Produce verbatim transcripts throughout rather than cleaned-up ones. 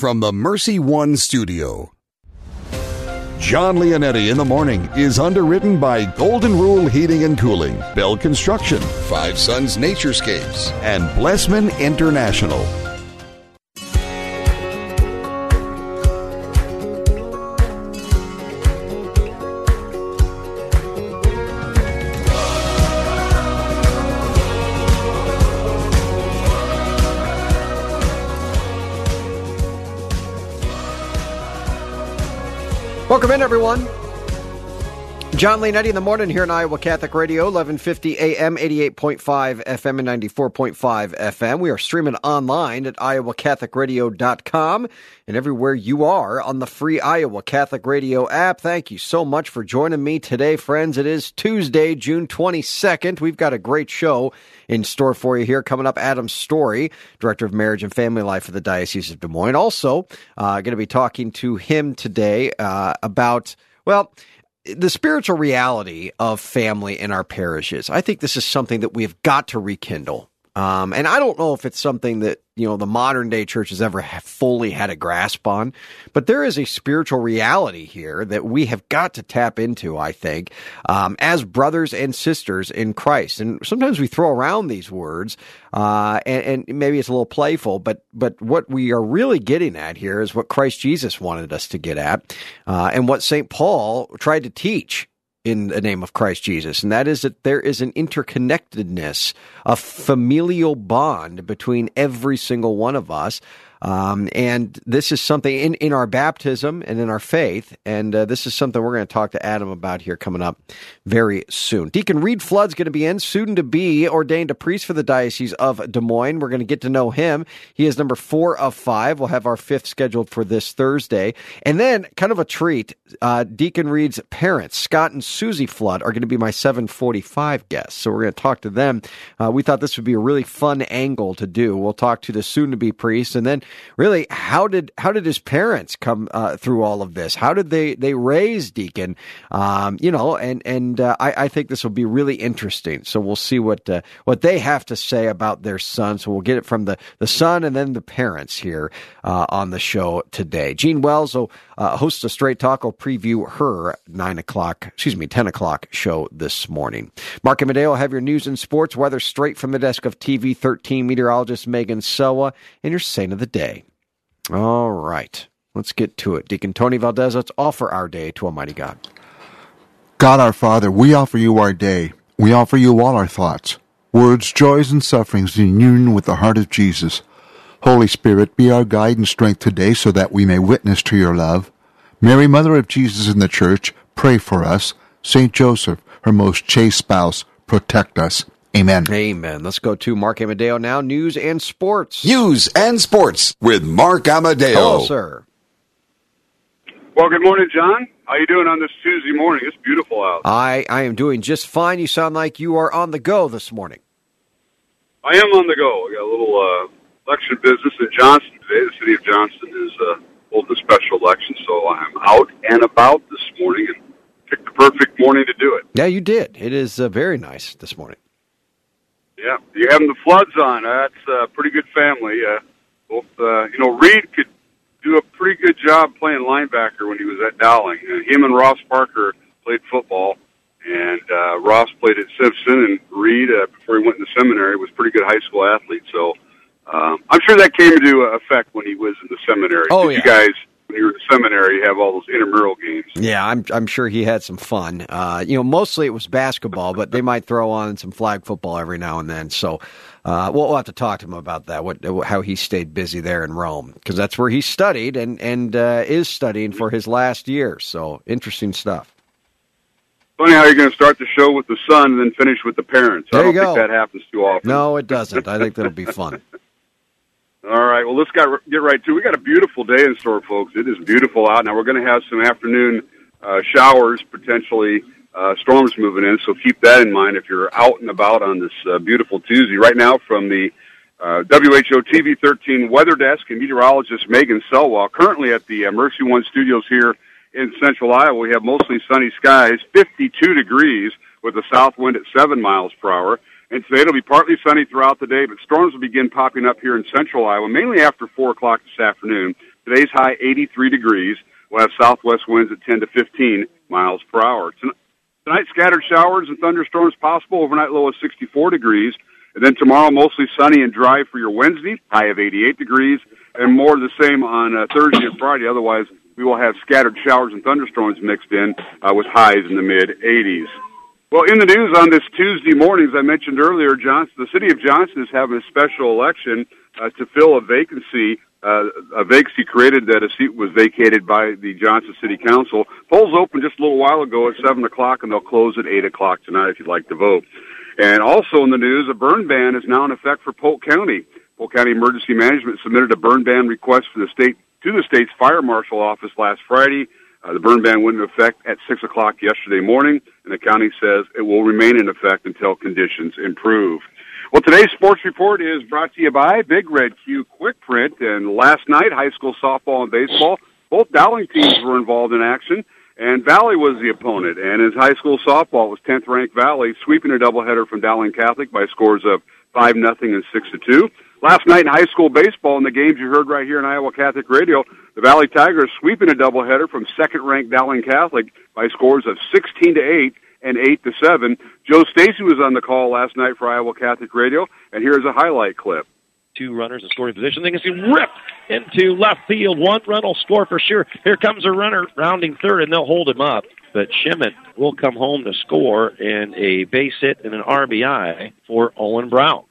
from the Mercy One studio. John Leonetti in the Morning is underwritten by Golden Rule Heating and Cooling, Bell Construction, Five Sons Naturescapes, and Blessman International. Welcome in, everyone. John Leonetti in the Morning here on Iowa Catholic Radio, eleven fifty A M, eighty-eight point five F M, and ninety-four point five F M. We are streaming online at iowa catholic radio dot com and everywhere you are on the free Iowa Catholic Radio app. Thank you so much for joining me today, friends. It is Tuesday, June twenty-second. We've got a great show in store for you here. Coming up, Adam Story, Director of Marriage and Family Life for the Diocese of Des Moines. Also, uh, going to be talking to him today uh, about, well, the spiritual reality of family in our parishes. I think this is something that we've got to rekindle. Um, and I don't know if it's something that, you know, the modern day church has ever have fully had a grasp on, but there is a spiritual reality here that we have got to tap into, I think, um, as brothers and sisters in Christ. And sometimes we throw around these words, uh, and, and maybe it's a little playful, but, but what we are really getting at here is what Christ Jesus wanted us to get at, uh, and what Saint Paul tried to teach in the name of Christ Jesus, and that is that there is an interconnectedness, a familial bond between every single one of us. Um, and this is something in, in our baptism and in our faith, and uh, this is something we're going to talk to Adam about here coming up very soon. Deacon Reed Flood's going to be in, soon to be ordained a priest for the Diocese of Des Moines. We're going to get to know him. He is number four of five. We'll have our fifth scheduled for this Thursday. And then, kind of a treat, uh, Deacon Reed's parents, Scott and Susie Flood, are going to be my seven forty-five guests. So we're going to talk to them. Uh, we thought this would be a really fun angle to do. We'll talk to the soon-to-be priest, and then really, how did how did his parents come uh, through all of this? How did they, they raise Deacon? Um, you know, and and uh, I, I think this will be really interesting. So we'll see what uh, what they have to say about their son. So we'll get it from the, the son and then the parents here uh, on the show today. Jean Wells, will, uh, hosts of Straight Talk, will preview her nine o'clock, excuse me, ten o'clock show this morning. Mark Amadeo will have your news and sports weather straight from the desk of T V thirteen meteorologist Megan Sowa, and your saint of the day. All right, let's get to it. Deacon Tony Valdez, let's offer our day to Almighty God. God our Father, we offer you our day. We offer you all our thoughts, words, joys, and sufferings in union with the heart of Jesus. Holy Spirit, be our guide and strength today so that we may witness to your love. Mary, Mother of Jesus in the Church, pray for us. Saint Joseph, her most chaste spouse, protect us. Amen. Amen. Let's go to Mark Amadeo now. News and sports. News and sports with Mark Amadeo. Hello, sir. Well, good morning, John. How you doing on this Tuesday morning? It's beautiful out. I, I am doing just fine. You sound like you are on the go this morning. I am on the go. I got a little uh, election business in Johnston today. The city of Johnston is uh, holding a special election, so I'm out and about this morning and picked the perfect morning to do it. Yeah, you did. It is uh, very nice this morning. Yeah, you're having the Floods on. Uh, that's a pretty good family. Uh, both, uh, you know, Reed could do a pretty good job playing linebacker when he was at Dowling. And him and Ross Parker played football, and uh, Ross played at Simpson, and Reed, uh, before he went into seminary, was a pretty good high school athlete. So um, I'm sure that came into effect when he was in the seminary. Oh, Did yeah. You guys, when you were in the seminary, you have all those intramural games. Yeah, I'm I'm sure he had some fun. Uh, you know, mostly it was basketball, but they might throw on some flag football every now and then. So uh, we'll, we'll have to talk to him about that, what how he stayed busy there in Rome, because that's where he studied and, and uh, is studying for his last year. So interesting stuff. Funny how you're going to start the show with the son and then finish with the parents. There I don't you think go. that happens too often. No, it doesn't. I think that'll be fun. All right, well, let's got, get right to it. We got a beautiful day in store, folks. It is beautiful out. Now, we're going to have some afternoon uh, showers, potentially uh, storms moving in, so keep that in mind if you're out and about on this uh, beautiful Tuesday. Right now, from the uh, W H O T V thirteen Weather Desk and meteorologist Megan Selwell, currently at the uh, Mercy One Studios here in central Iowa, we have mostly sunny skies, fifty-two degrees with a south wind at seven miles per hour. And today it'll be partly sunny throughout the day, but storms will begin popping up here in central Iowa, mainly after four o'clock this afternoon. Today's high, eighty-three degrees. We'll have southwest winds at ten to fifteen miles per hour. Tonight, scattered showers and thunderstorms possible. Overnight low of sixty-four degrees. And then tomorrow, mostly sunny and dry for your Wednesday, high of eighty-eight degrees. And more of the same on uh, Thursday and Friday. Otherwise, we will have scattered showers and thunderstorms mixed in uh, with highs in the mid-eighties. Well, in the news on this Tuesday morning, as I mentioned earlier, Johnson, the city of Johnston is having a special election uh, to fill a vacancy, uh, a vacancy created that a seat was vacated by the Johnston City Council. Polls opened just a little while ago at seven o'clock, and they'll close at eight o'clock tonight if you'd like to vote. And also in the news, a burn ban is now in effect for Polk County. Polk County Emergency Management submitted a burn ban request for the state to the state's fire marshal office last Friday. Uh, the burn ban went into effect at six o'clock yesterday morning, and the county says it will remain in effect until conditions improve. Well, today's sports report is brought to you by Big Red Q Quick Print. And last night, high school softball and baseball, both Dowling teams were involved in action, and Valley was the opponent. And in high school softball, it was tenth-ranked Valley sweeping a doubleheader from Dowling Catholic by scores of five nothing and six to two. Last night in high school baseball, in the games you heard right here on Iowa Catholic Radio, the Valley Tigers sweeping a doubleheader from second-ranked Dowling Catholic by scores of sixteen to eight and eight to seven. Joe Stacy was on the call last night for Iowa Catholic Radio, and here's a highlight clip. Two runners in scoring position. They can see ripped into left field. One run will score for sure. Here comes a runner rounding third, and they'll hold him up. But Schmidt will come home to score, and a base hit and an R B I for Owen Brown.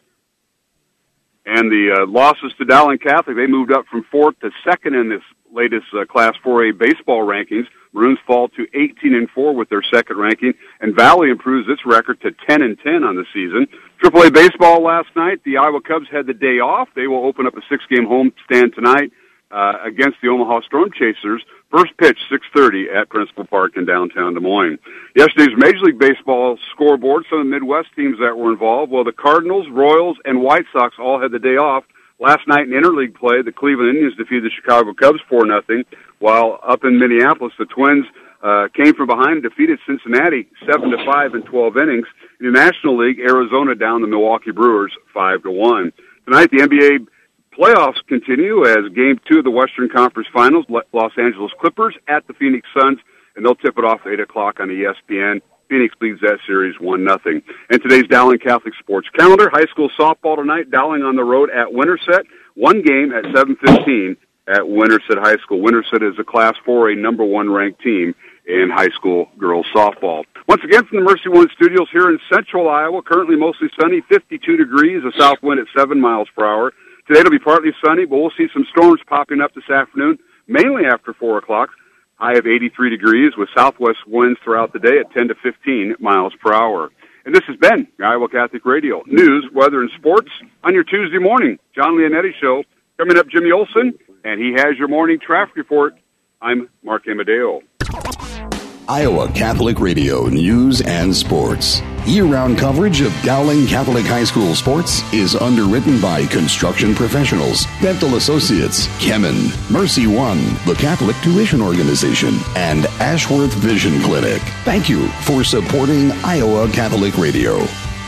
And the uh, losses to Dowling Catholic, they moved up from fourth to second in this latest uh, Class four A baseball rankings. Maroons fall to eighteen and four with their second ranking, and Valley improves its record to ten and ten on the season. triple A baseball last night, the Iowa Cubs had the day off. They will open up a six-game homestand tonight uh, against the Omaha Storm Chasers. First pitch, six thirty at Principal Park in downtown Des Moines. Yesterday's Major League Baseball scoreboard, some of the Midwest teams that were involved, well, the Cardinals, Royals, and White Sox all had the day off. Last night in interleague play, the Cleveland Indians defeated the Chicago Cubs four nothing, while up in Minneapolis, the Twins uh, came from behind and defeated Cincinnati seven to five in twelve innings. In the National League, Arizona down the Milwaukee Brewers five to one. Tonight, the N B A playoffs continue as Game two of the Western Conference Finals, Los Angeles Clippers at the Phoenix Suns, and they'll tip it off at eight o'clock on E S P N. Phoenix leads that series one nothing. And today's Dowling Catholic sports calendar, high school softball tonight, Dowling on the road at Winterset, one game at seven fifteen at Winterset High School. Winterset is a Class four A number one ranked team in high school girls softball. Once again from the Mercy One Studios here in central Iowa, currently mostly sunny, fifty-two degrees, a south wind at seven miles per hour. Today it'll be partly sunny, but we'll see some storms popping up this afternoon, mainly after four o'clock. High of eighty-three degrees with southwest winds throughout the day at ten to fifteen miles per hour. And this has been Iowa Catholic Radio. News, weather, and sports on your Tuesday morning. John Leonetti Show. Coming up, Jimmy Olsen, and he has your morning traffic report. I'm Mark Amadeo. Iowa Catholic Radio News and Sports. Year-round coverage of Dowling Catholic High School sports is underwritten by Construction Professionals, Dental Associates, Kemen, Mercy One, the Catholic Tuition Organization, and Ashworth Vision Clinic. Thank you for supporting Iowa Catholic Radio.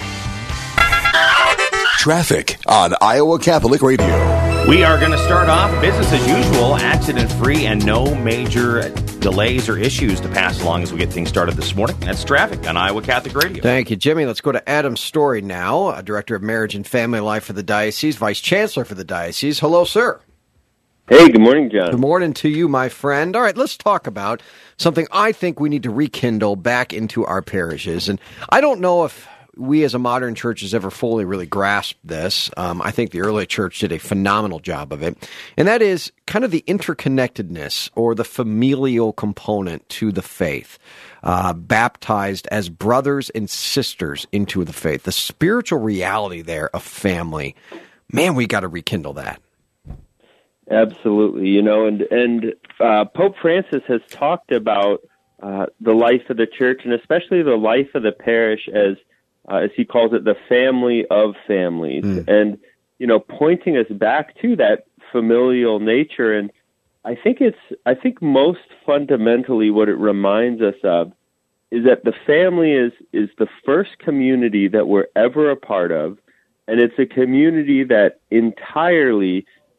Traffic on Iowa Catholic Radio. We are going to start off business as usual, accident-free, and no major delays or issues to pass along as we get things started this morning. That's traffic on Iowa Catholic Radio. Thank you, Jimmy. Let's go to Adam Story now, uh, Director of Marriage and Family Life for the Diocese, Vice Chancellor for the Diocese. Hello, sir. Hey, good morning, John. Good morning to you, my friend. All right, let's talk about something I think we need to rekindle back into our parishes. And I don't know if we as a modern church has ever fully really grasped this. Um, I think the early church did a phenomenal job of it. And that is kind of the interconnectedness or the familial component to the faith, uh, baptized as brothers and sisters into the faith. The spiritual reality there of family. Man, we got to rekindle that. Absolutely. You know, and, and uh, Pope Francis has talked about uh, the life of the church and especially the life of the parish as Uh, as he calls it, the family of families, mm. and, you know, pointing us back to that familial nature. And I think it's, I think most fundamentally what it reminds us of is that the family is, is the first community that we're ever a part of. And it's a community that entirely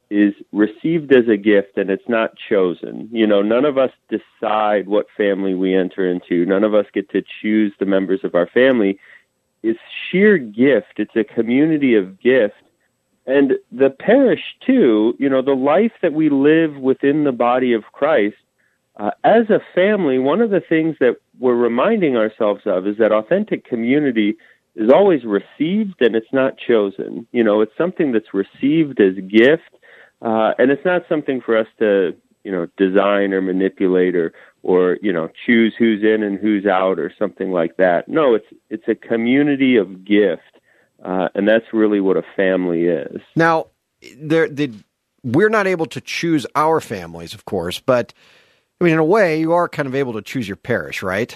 is received as a gift and it's not chosen. You know, none of us decide what family we enter into. None of us get to choose the members of our family. It's sheer gift. It's a community of gift. And the parish, too, you know, the life that we live within the body of Christ, uh, as a family, one of the things that we're reminding ourselves of is that authentic community is always received and it's not chosen. You know, it's something that's received as gift, uh, and it's not something for us to, you know, design or manipulate or, or, you know, choose who's in and who's out or something like that. No, it's it's a community of gift. Uh, and that's really what a family is. Now, there, the, we're not able to choose our families, of course, but I mean, in a way, you are kind of able to choose your parish, right?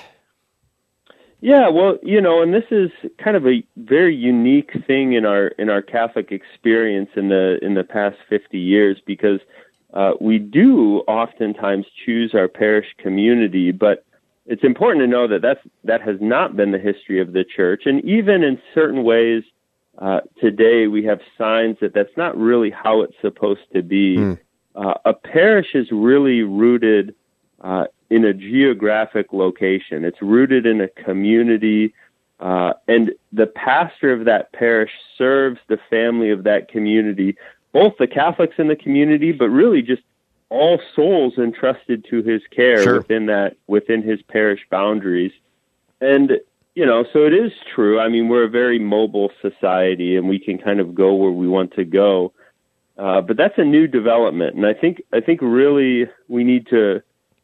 Yeah, well, you know, and this is kind of a very unique thing in our in our Catholic experience in the in the past fifty years, because uh, we do oftentimes choose our parish community, but it's important to know that that's, that has not been the history of the Church, and even in certain ways. Uh, today, we have signs that that's not really how it's supposed to be. Mm. Uh, a parish is really rooted uh, in a geographic location. It's rooted in a community, uh, and the pastor of that parish serves the family of that community, both the Catholics in the community, but really just all souls entrusted to his care sure. within that within his parish boundaries. And you know, so it is true. I mean, we're a very mobile society, and we can kind of go where we want to go. Uh, but that's a new development, and I think I think really we need to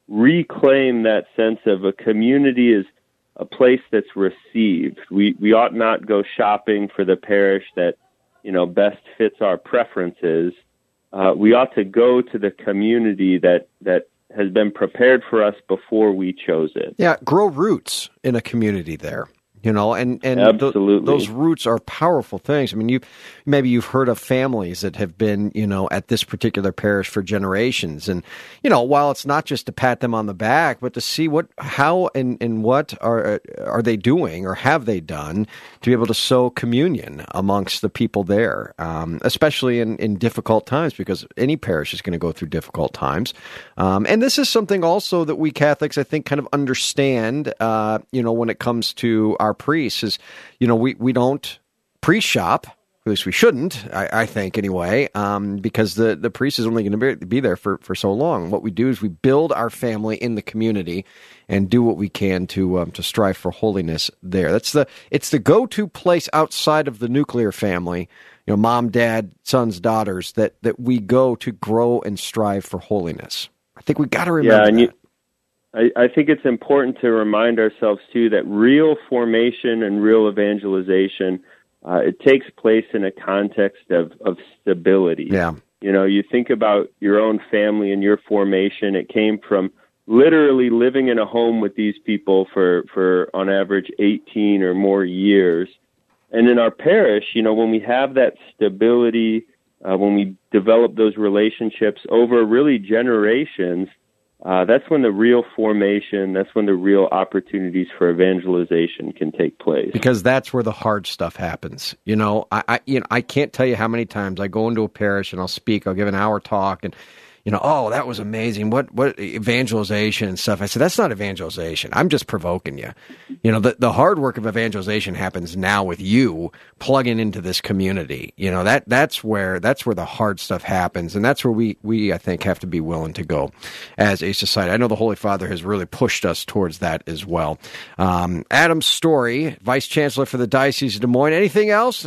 reclaim that sense of a community as a place that's received. We we ought not go shopping for the parish that, you know, best fits our preferences. Uh, we ought to go to the community that that. has been prepared for us before we chose it. Yeah, grow roots in a community there, you know, and, and Absolutely. Th- those roots are powerful things. I mean, you maybe you've heard of families that have been, you know, at this particular parish for generations. And, you know, while it's not just to pat them on the back, but to see what, how and, and what are, are they doing or have they done to be able to sow communion amongst the people there, um, especially in, in difficult times, because any parish is going to go through difficult times. Um, and this is something also that we Catholics, I think, kind of understand, uh, you know, when it comes to our priests is, you know, we, we don't priest shop. At least we shouldn't, I, I think, anyway, um, because the, the priest is only going to be, be there for, for so long. What we do is we build our family in the community and do what we can to um, to strive for holiness there. That's the it's the go-to place outside of the nuclear family, you know, mom, dad, sons, daughters, that, that we go to grow and strive for holiness. I think we got to remember yeah, and that. You- I, I think it's important to remind ourselves, too, that real formation and real evangelization, uh, it takes place in a context of, of stability. Yeah. You know, you think about your own family and your formation. It came from literally living in a home with these people for, for on average, eighteen or more years. And in our parish, you know, when we have that stability, uh, when we develop those relationships over really generations, Uh, that's when the real formation, that's when the real opportunities for evangelization can take place. Because that's where the hard stuff happens. You know, I, I, you know, I can't tell you how many times I go into a parish and I'll speak, I'll give an hour talk, and, you know, oh, that was amazing. What, what evangelization and stuff. I said, that's not evangelization. I'm just provoking you. You know, the, the hard work of evangelization happens now with you plugging into this community. You know, that, that's where, that's where the hard stuff happens. And that's where we, we, I think, have to be willing to go as a society. I know the Holy Father has really pushed us towards that as well. Um, Adam Story, Vice Chancellor for the Diocese of Des Moines. Anything else?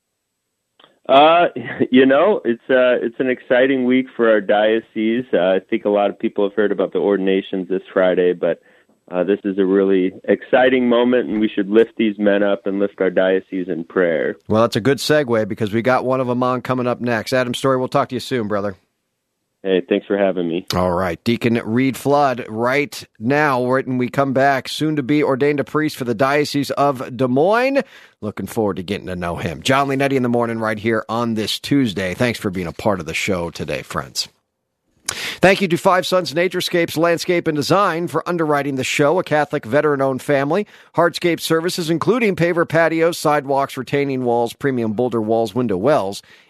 Uh, you know, it's uh, it's an exciting week for our diocese. Uh, I think a lot of people have heard about the ordinations this Friday, but uh, this is a really exciting moment, and we should lift these men up and lift our diocese in prayer. Well, that's a good segue, because we got one of them on coming up next. Adam Story, we'll talk to you soon, brother. Hey, thanks for having me. All right. Deacon Reed Flood, right now, when we come back, soon to be ordained a priest for the Diocese of Des Moines. Looking forward to getting to know him. John Leonetti in the morning right here on this Tuesday. Thanks for being a part of the show today, friends. Thank you to Five Sons Naturescapes Landscape and Design for underwriting the show, a Catholic veteran-owned family. Hardscape services, including paver patios, sidewalks, retaining walls, premium boulder walls, window wells,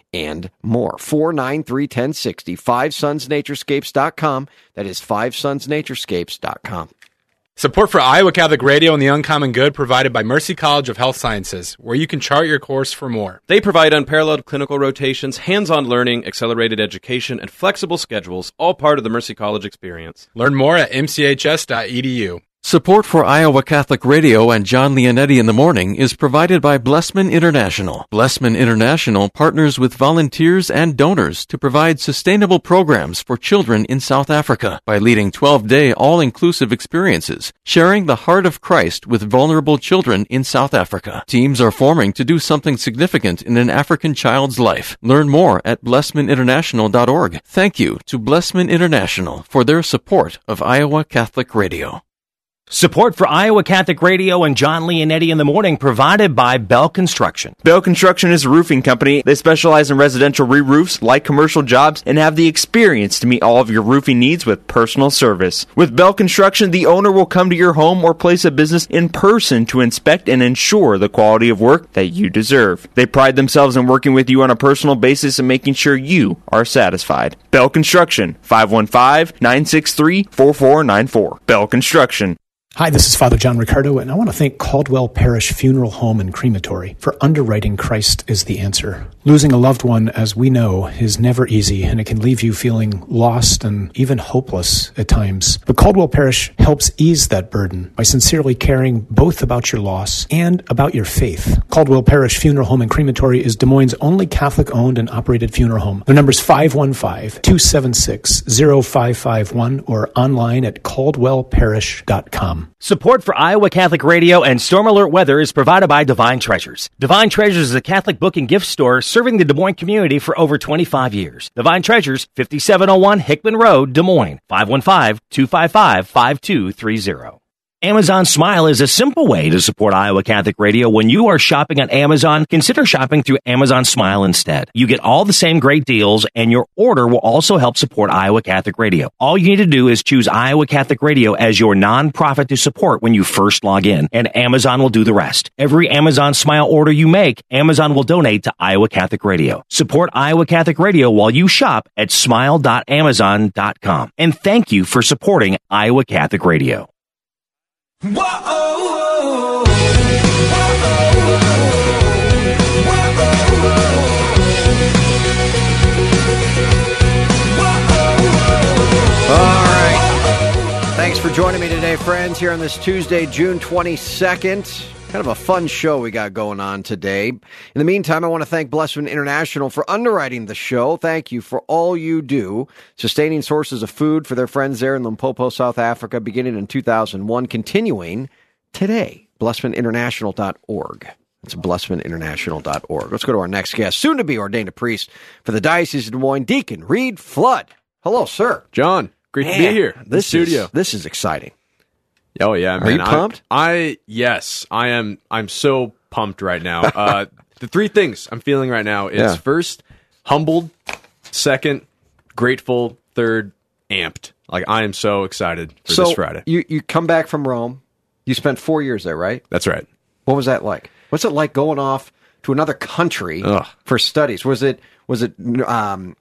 and more. four nine three, one zero six zero, five sons naturescapes dot com. That is five sons naturescapes dot com. Support for Iowa Catholic Radio and the Uncommon Good provided by Mercy College of Health Sciences, where you can chart your course for more. They provide unparalleled clinical rotations, hands-on learning, accelerated education, and flexible schedules, all part of the Mercy College experience. Learn more at m c h s dot e d u. Support for Iowa Catholic Radio and John Leonetti in the Morning is provided by Blessman International. Blessman International partners with volunteers and donors to provide sustainable programs for children in South Africa by leading twelve-day all-inclusive experiences, sharing the heart of Christ with vulnerable children in South Africa. Teams are forming to do something significant in an African child's life. Learn more at blessman international dot org. Thank you to Blessman International for their support of Iowa Catholic Radio. Support for Iowa Catholic Radio and John Leonetti in the Morning provided by Bell Construction. Bell Construction is a roofing company. They specialize in residential re-roofs, light commercial jobs, and have the experience to meet all of your roofing needs with personal service. With Bell Construction, the owner will come to your home or place of business in person to inspect and ensure the quality of work that you deserve. They pride themselves in working with you on a personal basis and making sure you are satisfied. Bell Construction, five one five, nine six three, four four nine four. Bell Construction. Hi, this is Father John Ricardo, and I want to thank Caldwell Parish Funeral Home and Crematory for underwriting Christ is the Answer. Losing a loved one, as we know, is never easy, and it can leave you feeling lost and even hopeless at times. But Caldwell Parish helps ease that burden by sincerely caring both about your loss and about your faith. Caldwell Parish Funeral Home and Crematory is Des Moines' only Catholic-owned and operated funeral home. Their number is five one five, two seven six, zero five five one or online at caldwell parish dot com. Support for Iowa Catholic Radio and Storm Alert Weather is provided by Divine Treasures. Divine Treasures is a Catholic book and gift store serving the Des Moines community for over twenty-five years. Divine Treasures, fifty-seven oh one Hickman Road, Des Moines, five one five, two five five, five two three zero. Amazon Smile is a simple way to support Iowa Catholic Radio. When you are shopping on Amazon, consider shopping through Amazon Smile instead. You get all the same great deals, and your order will also help support Iowa Catholic Radio. All you need to do is choose Iowa Catholic Radio as your nonprofit to support when you first log in, and Amazon will do the rest. Every Amazon Smile order you make, Amazon will donate to Iowa Catholic Radio. Support Iowa Catholic Radio while you shop at smile dot amazon dot com. And thank you for supporting Iowa Catholic Radio. Whoa, All right. Thanks for joining me today, friends, here on this Tuesday, June twenty-second. Kind of a fun show we got going on today. In the meantime, I want to thank Blessman International for underwriting the show. Thank you for all you do, sustaining sources of food for their friends there in Limpopo, South Africa, beginning in two thousand one, continuing today. blessman international dot org. It's blessman international dot org. Let's go to our next guest, soon to be ordained a priest for the Diocese of Des Moines, Deacon Reed Flood. Hello, sir. John, great Man, to be here in this the studio. Is, this is exciting. Oh yeah, man. Are you pumped? I, I yes, I am. I'm so pumped right now. Uh, the three things I'm feeling right now is yeah. first, humbled; second, grateful; third, amped. Like I am so excited for so this Friday. You you come back from Rome. You spent four years there, right? That's right. What was that like? What's it like going off to another country Ugh. for studies? Was it was it? Um,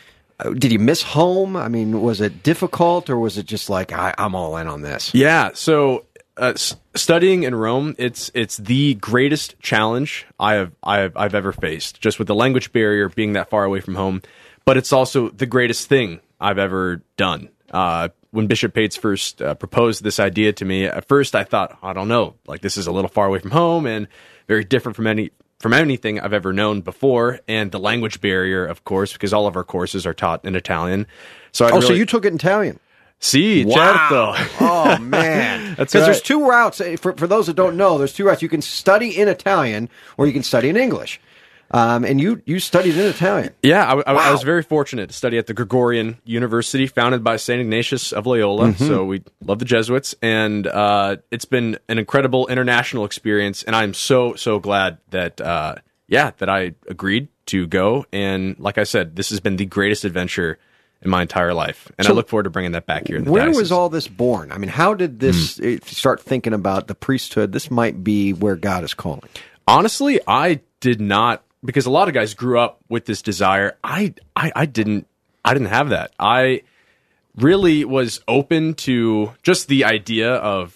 did you miss home? I mean, was it difficult, or was it just like I, I'm all in on this? Yeah. So uh, s- studying in Rome, it's it's the greatest challenge I have I have I've ever faced. Just with the language barrier, being that far away from home, but it's also the greatest thing I've ever done. Uh, when Bishop Pates first uh, proposed this idea to me, at first I thought, I don't know, like this is a little far away from home and very different from any. from anything I've ever known before, and the language barrier, of course, because all of our courses are taught in Italian. So I oh, really... so you took it in Italian? Si, wow. certo. Oh, man. That's Because right. there's two routes. For, for those that don't know, there's two routes. You can study in Italian, or you can study in English. Um, and you, you studied in Italian. Yeah, I, I, wow. I was very fortunate to study at the Gregorian University, founded by Saint Ignatius of Loyola. Mm-hmm. So we love the Jesuits, and uh, it's been an incredible international experience. And I'm so so glad that uh, yeah that I agreed to go. And like I said, this has been the greatest adventure in my entire life, and so I look forward to bringing that back here in the Where diocese. was all this born? I mean, how did this mm. start thinking about the priesthood? This might be where God is calling. Honestly, I did not because a lot of guys grew up with this desire. I, I, I didn't, I didn't have that. I really was open to just the idea of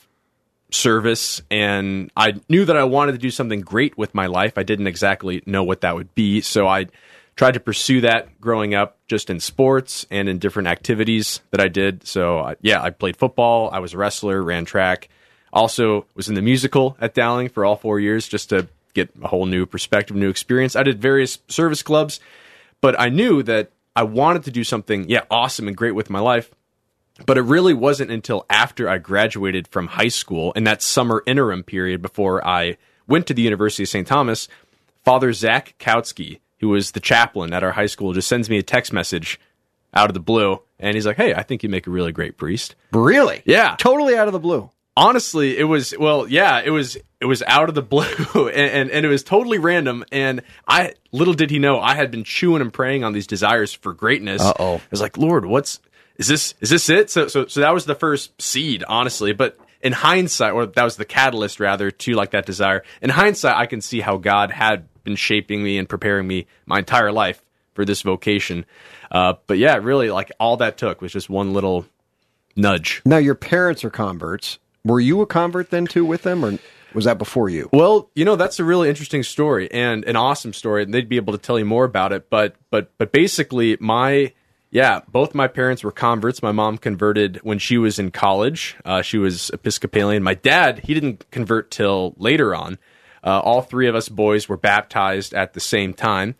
service, and I knew that I wanted to do something great with my life. I didn't exactly know what that would be, so I tried to pursue that growing up, just in sports and in different activities that I did. So, I, yeah, I played football, I was a wrestler, ran track, also was in the musical at Dowling for all four years just to get a whole new perspective, new experience. I did various service clubs, but I knew that I wanted to do something, yeah, awesome and great with my life. But it really wasn't until after I graduated from high school, in that summer interim period before I went to the University of Saint Thomas, Father Zach Kautsky, who was the chaplain at our high school, just sends me a text message out of the blue, and he's like, hey, I think you make a really great priest. Really? Yeah. Totally out of the blue. Honestly, it was, well, yeah, it was it was out of the blue, and, and, and it was totally random, and I little did he know, I had been chewing and praying on these desires for greatness. Uh-oh. I was like, Lord, what's, Is this is this it? So so so that was the first seed, honestly. But in hindsight, or that was the catalyst rather to like that desire. In hindsight, I can see how God had been shaping me and preparing me my entire life for this vocation. Uh, but yeah, really, like all that took was just one little nudge. Now, your parents are converts. Were you a convert then too with them, or was that before you? Well, you know, that's a really interesting story and an awesome story, and they'd be able to tell you more about it. But but but basically, my Yeah, both my parents were converts. My mom converted when she was in college. Uh, she was Episcopalian. My dad, he didn't convert till later on. Uh, all three of us boys were baptized at the same time.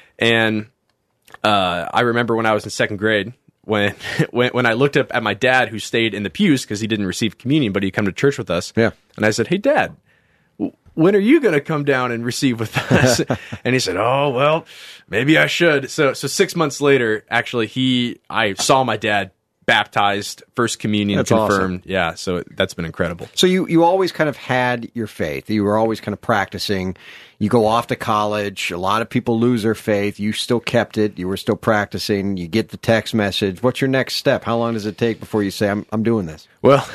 And uh, I remember when I was in second grade, when, when when I looked up at my dad, who stayed in the pews because he didn't receive communion, but he'd come to church with us. Yeah. And I said, hey, Dad, when are you going to come down and receive with us? And he said, oh, well, maybe I should. So so six months later, actually, he I saw my dad baptized, first communion That's confirmed. awesome. Yeah, so that's been incredible. So you, you always kind of had your faith. You were always kind of practicing. You go off to college. A lot of people lose their faith. You still kept it. You were still practicing. You get the text message. What's your next step? How long does it take before you say, I'm I'm doing this? Well,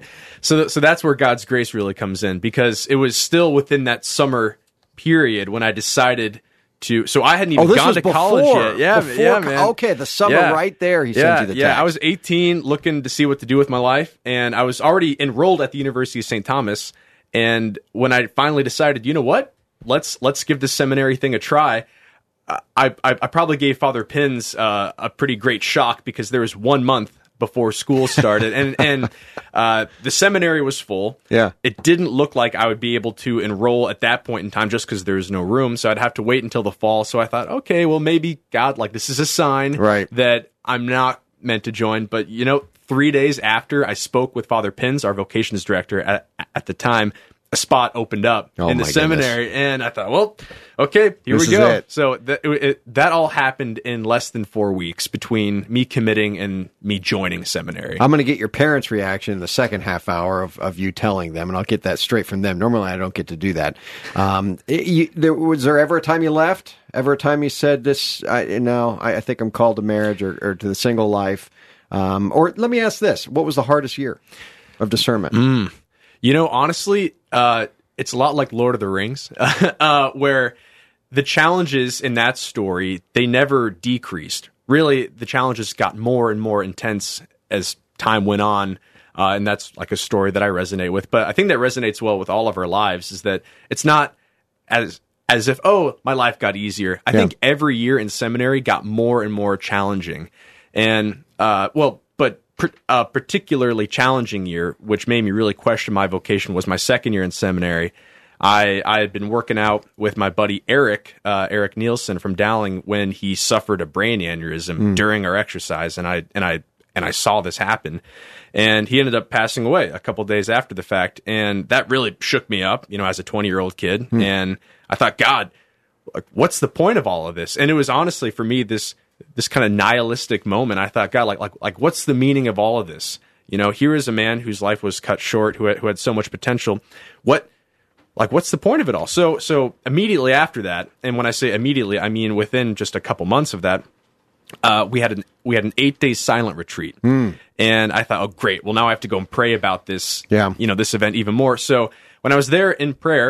so so that's where God's grace really comes in, because it was still within that summer period when I decided to. So I hadn't even oh, this gone was to before, college yet. Yeah, before, yeah, man. Okay, the summer yeah. right there. He yeah, sends you the text. Yeah, I was eighteen, looking to see what to do with my life, and I was already enrolled at the University of Saint Thomas. And when I finally decided, you know what, let's let's give this seminary thing a try. I I, I probably gave Father Pins uh, a pretty great shock, because there was one month before school started, and and uh, the seminary was full. Yeah, it didn't look like I would be able to enroll at that point in time, just because there was no room. So I'd have to wait until the fall. So I thought, okay, well, maybe God, like, this is a sign right. that I'm not meant to join. But you know, three days after I spoke with Father Pins, our vocations director at at the time, a spot opened up oh in the seminary, goodness. And I thought, well, okay, here this we go. It. So th- it, it, that all happened in less than four weeks between me committing and me joining seminary. I'm going to get your parents' reaction in the second half hour of, of you telling them, and I'll get that straight from them. Normally, I don't get to do that. Um, it, you, there, was there ever a time you left? Ever a time you said this? I, no, I, I think I'm called to marriage or, or to the single life. Um, or let me ask this: what was the hardest year of discernment? Mm. You know, honestly, uh, it's a lot like Lord of the Rings, uh, where the challenges in that story, they never decreased. Really, the challenges got more and more intense as time went on, uh, and that's like a story that I resonate with. But I think that resonates well with all of our lives, is that it's not as as if, oh, my life got easier. I yeah. think every year in seminary got more and more challenging. And, uh, well, but a particularly challenging year, which made me really question my vocation, was my second year in seminary. I, I had been working out with my buddy Eric, uh, Eric Nielsen from Dowling, when he suffered a brain aneurysm mm. during our exercise, and I and I and I saw this happen, and he ended up passing away a couple days after the fact, and that really shook me up, you know, as a twenty-year-old kid, mm. and I thought, God, what's the point of all of this? And it was honestly for me this. this kind of nihilistic moment. I thought, God, like, like, like, what's the meaning of all of this? You know, here is a man whose life was cut short, who had, who had so much potential. What, like, what's the point of it all? So, so immediately after that, and when I say immediately, I mean within just a couple months of that, uh, we had an we had an eight day silent retreat, mm. and I thought, oh, great. Well, now I have to go and pray about this, yeah. you know, this event even more. So when I was there in prayer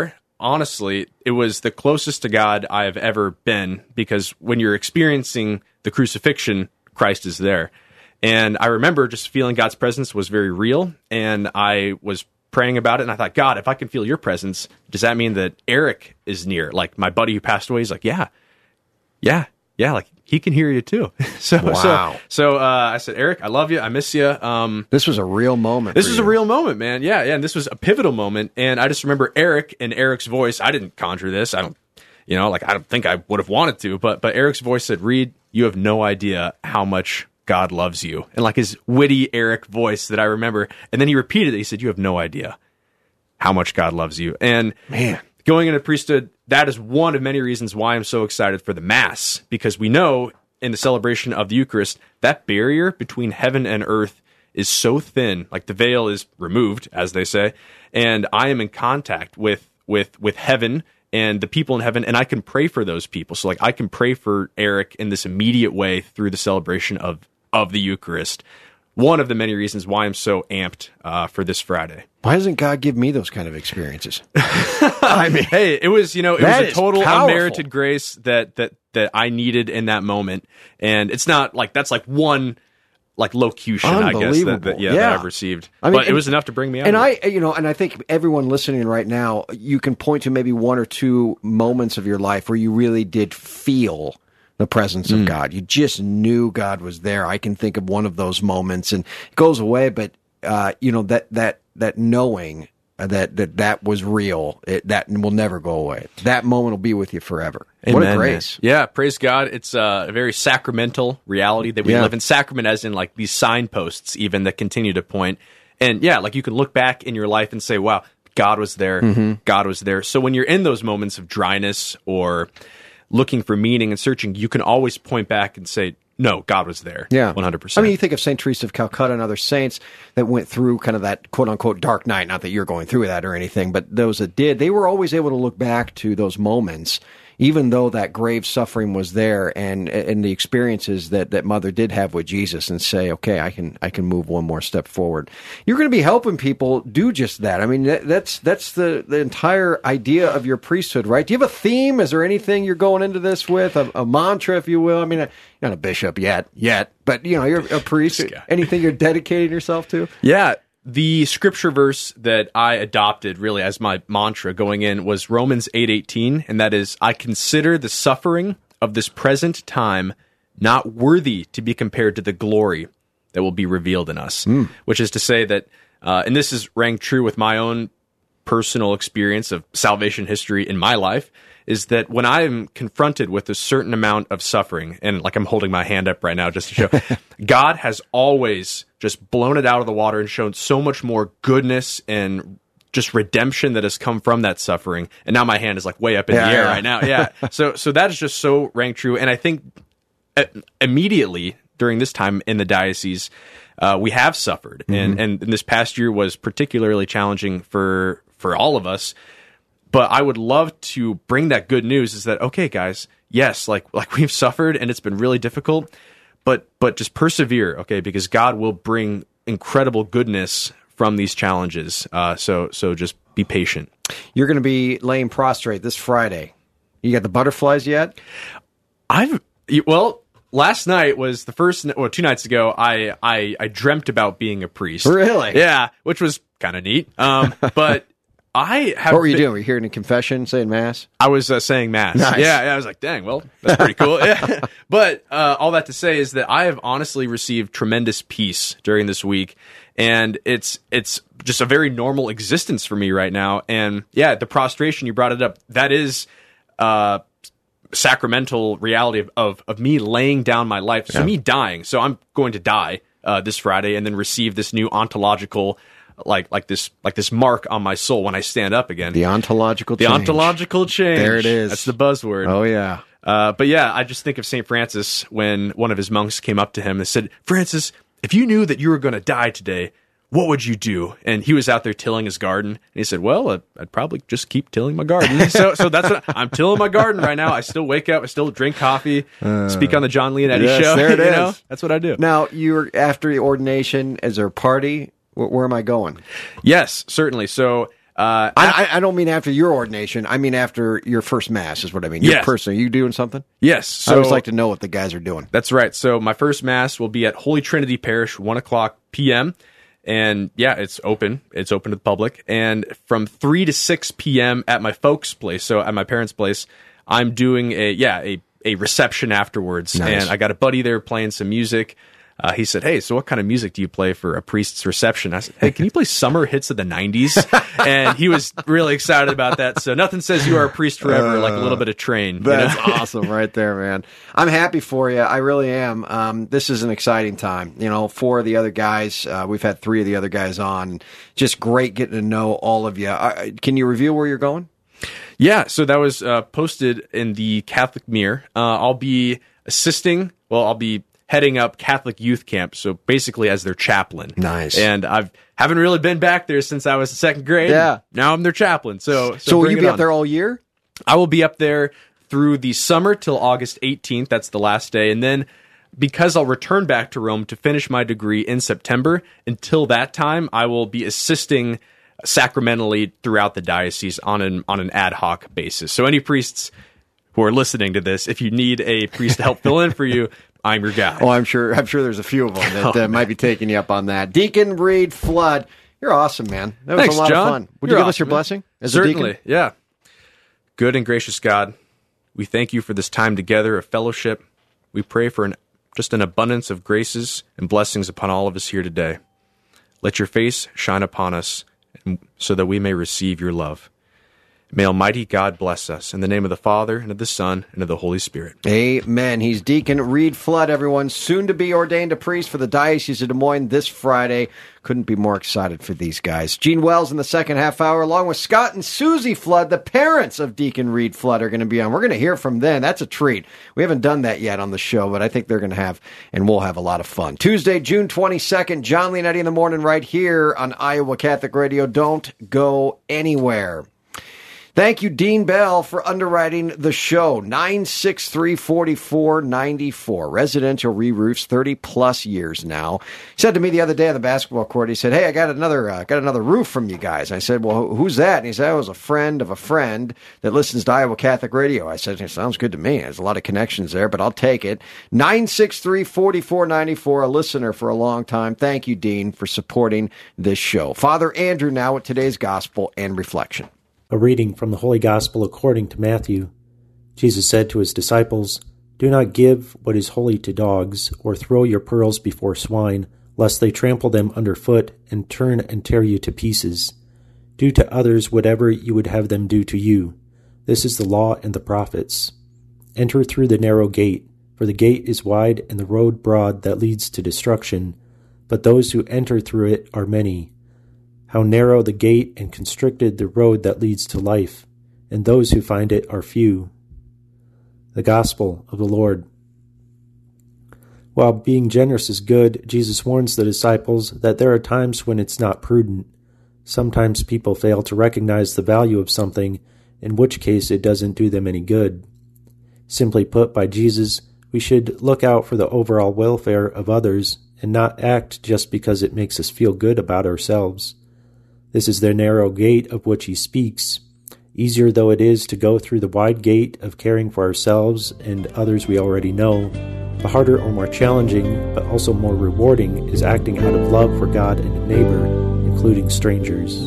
honestly, it was the closest to God I have ever been, because when you're experiencing the crucifixion, Christ is there. And I remember just feeling God's presence was very real, and I was praying about it, and I thought, God, if I can feel your presence, does that mean that Eric is near? Like my buddy who passed away, he's like, yeah, yeah, yeah, like he can hear you too. so, Wow. so, so uh, I said, Eric, I love you, I miss you. Um, This was a real moment. this for was you. a real moment, man. Yeah, yeah, and this was a pivotal moment, and I just remember Eric and Eric's voice. I didn't conjure this. I don't, you know, like I don't think I would have wanted to, but but Eric's voice said, Reed, you have no idea how much God loves you. And like his witty Eric voice that I remember. And then he repeated it. He said, you have no idea how much God loves you. And man, going into priesthood, that is one of many reasons why I'm so excited for the Mass, because we know in the celebration of the Eucharist, that barrier between heaven and earth is so thin, like the veil is removed, as they say, and I am in contact with with with heaven and the people in heaven, and I can pray for those people. So like I can pray for Eric in this immediate way through the celebration of of the Eucharist. One of the many reasons why I'm so amped uh, for this Friday. Why doesn't God give me those kind of experiences? I mean, hey, it was, you know, it that was a is total powerful. unmerited grace that that that I needed in that moment, and it's not like that's like one like locution, I guess, that, Unbelievable. that yeah, Yeah. that I've received. I mean, but it and- was enough to bring me out. And of it. I, you know, and I think everyone listening right now, you can point to maybe one or two moments of your life where you really did feel the presence of Mm. God. You just knew God was there. I can think of one of those moments, and it goes away, but uh, you know that that that knowing that that that was real, it, that will never go away. That moment will be with you forever. What a Amen, grace! man. Yeah, praise God. It's uh, a very sacramental reality that we Yeah. live in. Sacrament as in like these signposts even that continue to point. And yeah, like you can look back in your life and say, wow, God was there. Mhm. God was there. So when you're in those moments of dryness or looking for meaning and searching, you can always point back and say, no, God was there. Yeah, one hundred I percent. mean, you think of Saint Teresa of Calcutta and other saints that went through kind of that quote unquote dark night. Not that you're going through that or anything, but those that did, they were always able to look back to those moments, even though that grave suffering was there, and and the experiences that, that Mother did have with Jesus, and say, okay, I can I can move one more step forward. You're going to be helping people do just that. I mean, that, that's that's the the entire idea of your priesthood, right? Do you have a theme? Is there anything you're going into this with, a, a mantra, if you will? I mean, you're not a bishop yet, yet, but you know, you're a priest. Anything you're dedicating yourself to? Yeah, the scripture verse that I adopted really as my mantra going in was Romans eight eighteen, and that is, I consider the suffering of this present time not worthy to be compared to the glory that will be revealed in us. Mm. Which is to say that, uh, and this is rang true with my own personal experience of salvation history in my life, is that when I am confronted with a certain amount of suffering, and like I'm holding my hand up right now just to show, God has always just blown it out of the water and shown so much more goodness and just redemption that has come from that suffering. And now my hand is like way up in Yeah, the air yeah. right now. Yeah. So, so that is just so rang true. And I think uh, immediately during this time in the diocese, uh, we have suffered. And, and, and this past year was particularly challenging for, for all of us. But I would love to bring that good news is that, okay, guys, yes, like like we've suffered and it's been really difficult, but but just persevere, okay, because God will bring incredible goodness from these challenges. Uh, so so just be patient. You're going to be laying prostrate this Friday. You got the butterflies yet? I've well, last night was the first, well, two nights ago. I I, I dreamt about being a priest. Really? Yeah, which was kind of neat. Um, but. I have What were you been- doing? Were you hearing a confession, saying mass? I was uh, saying mass. Nice. Yeah, yeah, I was like, dang, well, that's pretty cool. Yeah. But uh, all that to say is that I have honestly received tremendous peace during this week, and it's it's just a very normal existence for me right now. And yeah, the prostration, you brought it up, that is uh, sacramental reality of, of, of me laying down my life. So Yeah. me dying. So I'm going to die uh, this Friday and then receive this new ontological like like this like this mark on my soul when I stand up again. The ontological The change. ontological change. There it is. That's the buzzword. Oh, yeah. Uh, but yeah, I just think of Saint Francis when one of his monks came up to him and said, Francis, if you knew that you were going to die today, what would you do? And he was out there tilling his garden. And he said, well, I'd, I'd probably just keep tilling my garden. so so that's what I'm tilling my garden right now. I still wake up. I still drink coffee, Uh, speak on the John Leonetti yes, show. there it you is. know? That's what I do. Now, you're after the ordination. Is there a party? Where, where am I going? Yes, certainly. So Uh, I, I don't mean after your ordination. I mean after your first mass is what I mean. Your Yes. person, are you doing something? Yes. I So always like to know what the guys are doing. That's right. So my first mass will be at Holy Trinity Parish, one o'clock p.m. And yeah, it's open. It's open to the public. And from three to six p.m. at my folks' place, so at my parents' place, I'm doing a yeah a, a reception afterwards. Nice. And I got a buddy there playing some music. Uh, he said, "Hey, so what kind of music do you play for a priest's reception?" I said, "Hey, can you play summer hits of the nineties?" And he was really excited about that. So nothing says you are a priest forever like a little bit of Train. you That's know? awesome right there, man. I'm happy for you. I really am. Um, this is an exciting time. You know, four of the other guys, uh, we've had three of the other guys on. Just great getting to know all of you. Uh, can you reveal where you're going? Yeah, so that was uh, posted in the Catholic Mirror. Uh, I'll be assisting, well, I'll be heading up Catholic Youth Camp, so basically as their chaplain. Nice. And I've haven't really been back there since I was in second grade. Yeah. Now I'm their chaplain. So, so, So will bring you it be on. up there all year? I will be up there through the summer till August eighteenth. That's the last day. And then because I'll return back to Rome to finish my degree in September, until that time, I will be assisting sacramentally throughout the diocese on an on an ad hoc basis. So any priests who are listening to this, if you need a priest to help fill in for you, I'm your guy. Oh, I'm sure. I'm sure there's a few of them that Oh, uh, might be taking you up on that. Deacon Reed Flood, you're awesome, man. That was Thanks, a lot John. of fun. Would You're you give us awesome, your man. blessing as a Certainly, deacon? yeah. Good and gracious God, we thank you for this time together of fellowship. We pray for an, just an abundance of graces and blessings upon all of us here today. Let your face shine upon us and, so that we may receive your love. May Almighty God bless us. In the name of the Father, and of the Son, and of the Holy Spirit. Amen. He's Deacon Reed Flood, everyone. Soon to be ordained a priest for the Diocese of Des Moines this Friday. Couldn't be more excited for these guys. Gene Wells in the second half hour, along with Scott and Susie Flood, the parents of Deacon Reed Flood, are going to be on. We're going to hear from them. That's a treat. We haven't done that yet on the show, but I think they're going to have, and we'll have a lot of fun. Tuesday, June twenty-second, John Leonetti in the morning right here on Iowa Catholic Radio. Don't go anywhere. Thank you, Dean Bell, for underwriting the show. nine six three, four four nine four. Residential re-roofs, thirty-plus years now. He said to me the other day on the basketball court, he said, hey, I got another uh, got another roof from you guys. I said, well, who's that? And he said, I was a friend of a friend that listens to Iowa Catholic Radio. I said, it sounds good to me. There's a lot of connections there, but I'll take it. nine six three, four four nine four, a listener for a long time. Thank you, Dean, for supporting this show. Father Andrew now with today's gospel and reflection. A reading from the Holy Gospel according to Matthew. Jesus said to his disciples, Do not give what is holy to dogs, or throw your pearls before swine, lest they trample them underfoot and turn and tear you to pieces. Do to others whatever you would have them do to you. This is the law and the prophets. Enter through the narrow gate, for the gate is wide and the road broad that leads to destruction, but those who enter through it are many. How narrow the gate and constricted the road that leads to life, and those who find it are few. The Gospel of the Lord. While being generous is good, Jesus warns the disciples that there are times when it's not prudent. Sometimes people fail to recognize the value of something, in which case it doesn't do them any good. Simply put by Jesus, we should look out for the overall welfare of others and not act just because it makes us feel good about ourselves. This is the narrow gate of which he speaks. Easier though it is to go through the wide gate of caring for ourselves and others we already know, the harder or more challenging, but also more rewarding, is acting out of love for God and neighbor, including strangers.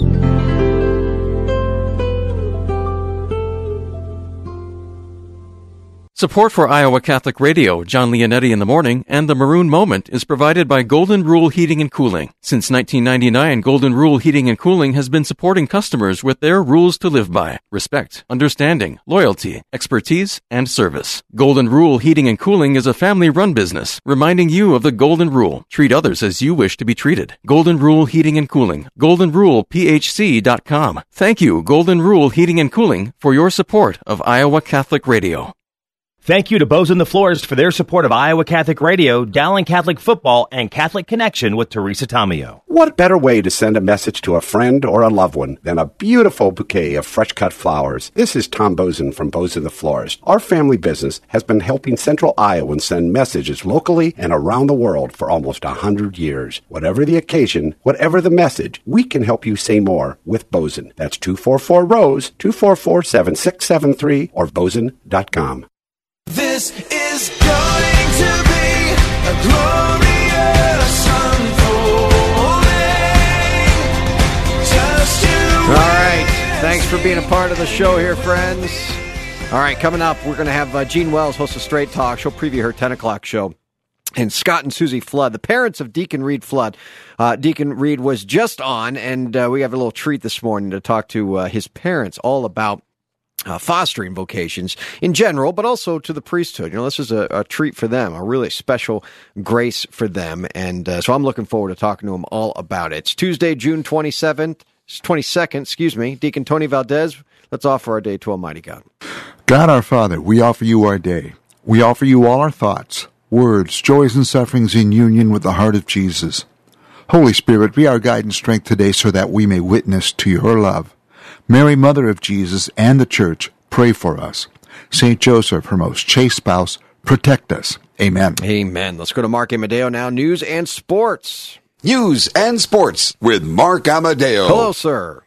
Support for Iowa Catholic Radio, John Leonetti in the Morning, and The Maroon Moment is provided by Golden Rule Heating and Cooling. Since nineteen ninety-nine, Golden Rule Heating and Cooling has been supporting customers with their rules to live by: respect, understanding, loyalty, expertise, and service. Golden Rule Heating and Cooling is a family-run business, reminding you of the Golden Rule. Treat others as you wish to be treated. Golden Rule Heating and Cooling. golden rule p h c dot com. Thank you, Golden Rule Heating and Cooling, for your support of Iowa Catholic Radio. Thank you to Bozen the Florist for their support of Iowa Catholic Radio, Dowling Catholic Football, and Catholic Connection with Teresa Tomeo. What better way to send a message to a friend or a loved one than a beautiful bouquet of fresh-cut flowers? This is Tom Bozen from Bozen the Florist. Our family business has been helping Central Iowans send messages locally and around the world for almost a hundred years. Whatever the occasion, whatever the message, we can help you say more with Bozen. That's two four four ROSE, two four four, seven six seven three, or bozen dot com. This is going to be a glorious unfolding. Just you All right. Thanks for being a part of the show here, friends. All right, coming up, we're going to have uh, Jean Wells host a Straight Talk. She'll preview her ten o'clock show. And Scott and Susie Flood, the parents of Deacon Reed Flood. Uh, Deacon Reed was just on, and uh, we have a little treat this morning to talk to uh, his parents all about Uh, fostering vocations in general, but also to the priesthood. You know, this is a, a treat for them, a really special grace for them. And uh, so I'm looking forward to talking to them all about it. It's Tuesday, June twenty-seventh, twenty-second, excuse me. Deacon Tony Valdez, let's offer our day to Almighty God. God our Father, we offer you our day. We offer you all our thoughts, words, joys, and sufferings in union with the heart of Jesus. Holy Spirit, be our guide and strength today so that we may witness to your love. Mary, Mother of Jesus, and the Church, pray for us. Saint Joseph, her most chaste spouse, protect us. Amen. Amen. Let's go to Mark Amadeo now. News and sports. News and sports with Mark Amadeo. Hello, sir.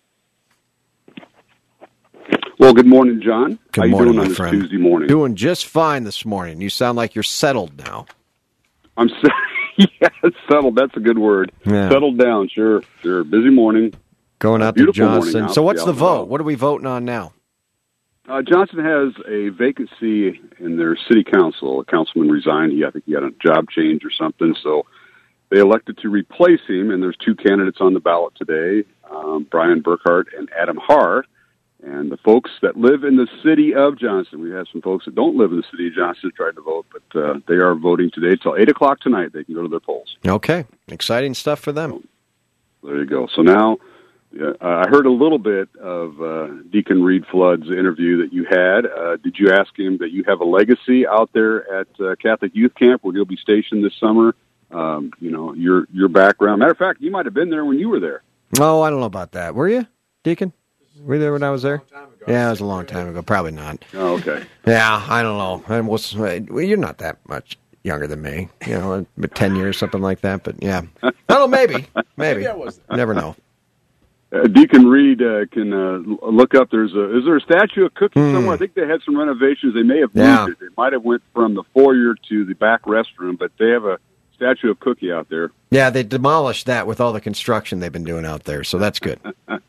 Well, good morning, John. Good How you morning, doing on my this friend. Tuesday morning? Doing just fine this morning. You sound like you're settled now. I'm se- yeah, settled. That's a good word. Yeah. Settled down. Sure, sure. Busy morning. Going out to Beautiful morning Johnson. out So what's out the and vote? about. What are we voting on now? Uh, Johnson has a vacancy in their city council. A councilman resigned. He, I think he had a job change or something. So they elected to replace him, and there's two candidates on the ballot today, um, Brian Burkhart and Adam Haar. And the folks that live in the city of Johnson, we have some folks that don't live in the city of Johnson who tried to vote, but uh, they are voting today till eight o'clock tonight. They can go to their polls. Okay. Exciting stuff for them. There you go. So now, uh, I heard a little bit of uh, Deacon Reed Flood's interview that you had. Uh, did you ask him that you have a legacy out there at uh, Catholic Youth Camp where you'll be stationed this summer? Um, you know, your your background. Matter of fact, you might have been there when you were there. Oh, I don't know about that. Were you, Deacon? Were you there when I was there? Yeah, it was a long time ago. Probably not. Oh, okay. Yeah, I don't know. I was, well, you're not that much younger than me. You know, ten years, something like that. But yeah, I don't know. Maybe, maybe. Maybe I was there. Never know. Uh, Deacon Reed uh, can uh, look up. There's a is there a statue of Cookie Hmm. somewhere? I think they had some renovations. They may have moved Yeah. it. They might have went from the foyer to the back restroom, but they have a statue of Cookie out there. Yeah, they demolished that with all the construction they've been doing out there, so that's good.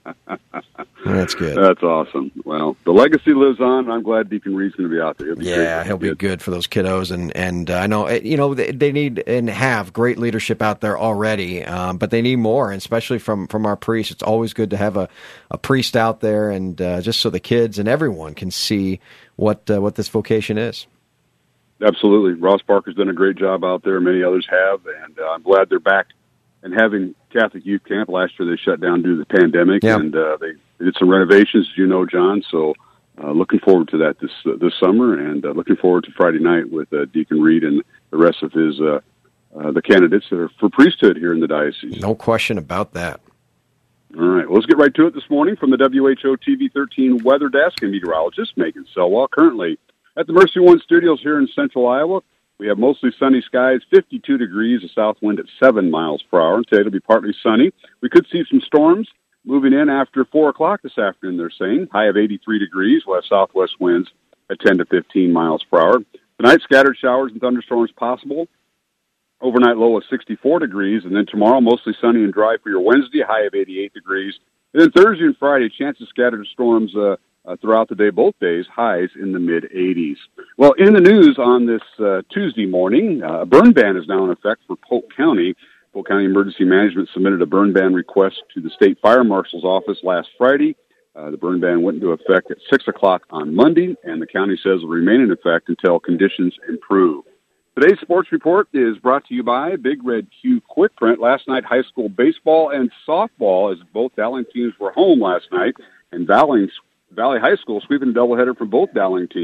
That's good. That's awesome. Well, the legacy lives on. I'm glad Deacon Reed's going to be out there. He'll be Yeah, great. he'll be good for those kiddos, and and uh, I know uh, you know they, they need and have great leadership out there already, um, but they need more, and especially from from our priests. It's always good to have a, a priest out there, and uh, just so the kids and everyone can see what uh, what this vocation is. Absolutely. Ross Parker's done a great job out there. Many others have, and uh, I'm glad they're back and having Catholic Youth Camp. Last year they shut down due to the pandemic, Yeah. and uh, they, they did some renovations, as you know, John. So uh, looking forward to that this uh, this summer, and uh, looking forward to Friday night with uh, Deacon Reed and the rest of his uh, uh, the candidates that are for priesthood here in the diocese. No question about that. All right, well, let's get right to it this morning from the W H O T V thirteen weather desk and meteorologist Megan Selwell. Currently at the Mercy One Studios here in central Iowa, we have mostly sunny skies, fifty-two degrees, a south wind at seven miles per hour. Today it'll be partly sunny. We could see some storms moving in after four o'clock this afternoon, they're saying. High of eighty-three degrees, west southwest winds at ten to fifteen miles per hour. Tonight, scattered showers and thunderstorms possible. Overnight low of sixty-four degrees, and then tomorrow, mostly sunny and dry for your Wednesday, high of eighty-eight degrees. And then Thursday and Friday, chance of scattered storms uh, uh, throughout the day, both days, highs in the mid-eighties. Well, in the news on this uh, Tuesday morning, uh, a burn ban is now in effect for Polk County. Polk County Emergency Management submitted a burn ban request to the State Fire Marshal's office last Friday. Uh, the burn ban went into effect at six o'clock on Monday, and the county says will remain in effect until conditions improve. Today's sports report is brought to you by Big Red Q Quick Print. Last night, high school baseball and softball, as both Dowling teams were home last night, and Valley, Valley High School sweeping a doubleheader for both Dowling teams.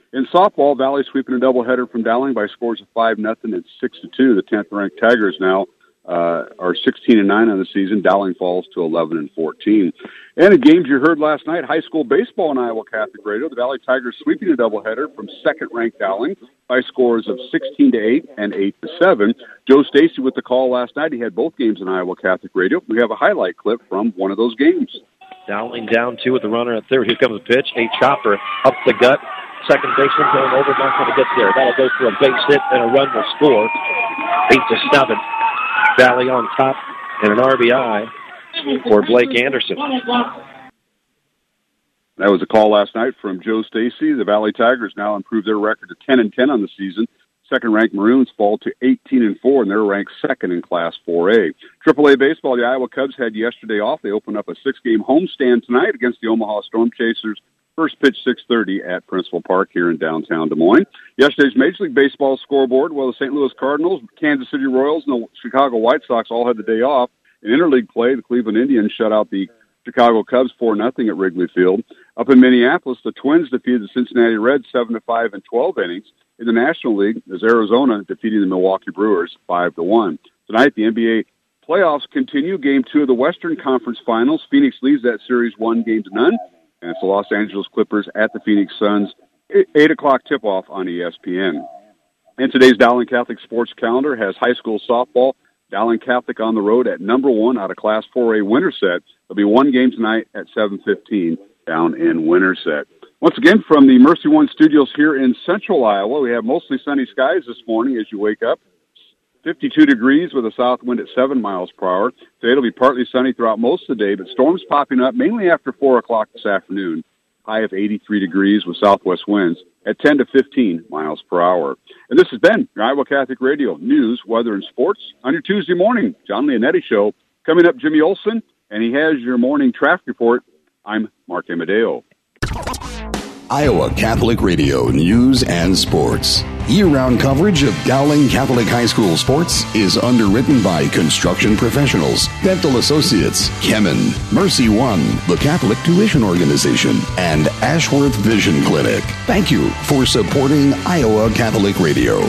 In softball, Valley sweeping a doubleheader from Dowling by scores of five nothing and six to two. The tenth-ranked Tigers now uh, are sixteen and nine on the season. Dowling falls to eleven and fourteen. And the games you heard last night, high school baseball on Iowa Catholic Radio. The Valley Tigers sweeping a doubleheader from second-ranked Dowling by scores of sixteen to eight and eight to seven. Joe Stacy with the call last night. He had both games on Iowa Catholic Radio. We have a highlight clip from one of those games. Dowling down two with the runner at third. Here comes the pitch. A chopper up the gut. Second baseman going over, not going to get there. That'll go for a base hit, and a run will score. Eight to seven. Valley on top, and an R B I for Blake Anderson. That was a call last night from Joe Stacy. The Valley Tigers now improve their record to ten and ten on the season. Second-ranked Maroons fall to eighteen and four, and they're ranked second in Class four A. Triple A baseball, the Iowa Cubs had yesterday off. They open up a six-game homestand tonight against the Omaha Storm Chasers. First pitch six thirty at Principal Park here in downtown Des Moines. Yesterday's Major League Baseball scoreboard, well, the Saint Louis Cardinals, Kansas City Royals, and the Chicago White Sox all had the day off. In interleague play, the Cleveland Indians shut out the Chicago Cubs four nothing at Wrigley Field. Up in Minneapolis, the Twins defeated the Cincinnati Reds seven to five in twelve innings. In the National League, there's Arizona defeating the Milwaukee Brewers five to one. Tonight, the N B A playoffs continue. Game two of the Western Conference Finals. Phoenix leads that series one game to none. And it's the Los Angeles Clippers at the Phoenix Suns. eight o'clock tip-off on E S P N. And today's Dowling Catholic sports calendar has high school softball. Dowling Catholic on the road at number one out of Class four A Winterset. There'll be one game tonight at seven fifteen down in Winterset. Once again, from the Mercy One studios here in central Iowa, we have mostly sunny skies this morning as you wake up. fifty-two degrees with a south wind at seven miles per hour. Today it'll be partly sunny throughout most of the day, but storms popping up mainly after four o'clock this afternoon. High of eighty-three degrees with southwest winds at ten to fifteen miles per hour. And this has been your Iowa Catholic Radio news, weather, and sports on your Tuesday morning John Leonetti Show. Coming up, Jimmy Olsen, and he has your morning traffic report. I'm Mark Amadeo. Iowa Catholic Radio News and Sports. Year-round coverage of Dowling Catholic High School sports is underwritten by Construction Professionals, Dental Associates, Kemen, Mercy One, the Catholic Tuition Organization, and Ashworth Vision Clinic. Thank you for supporting Iowa Catholic Radio.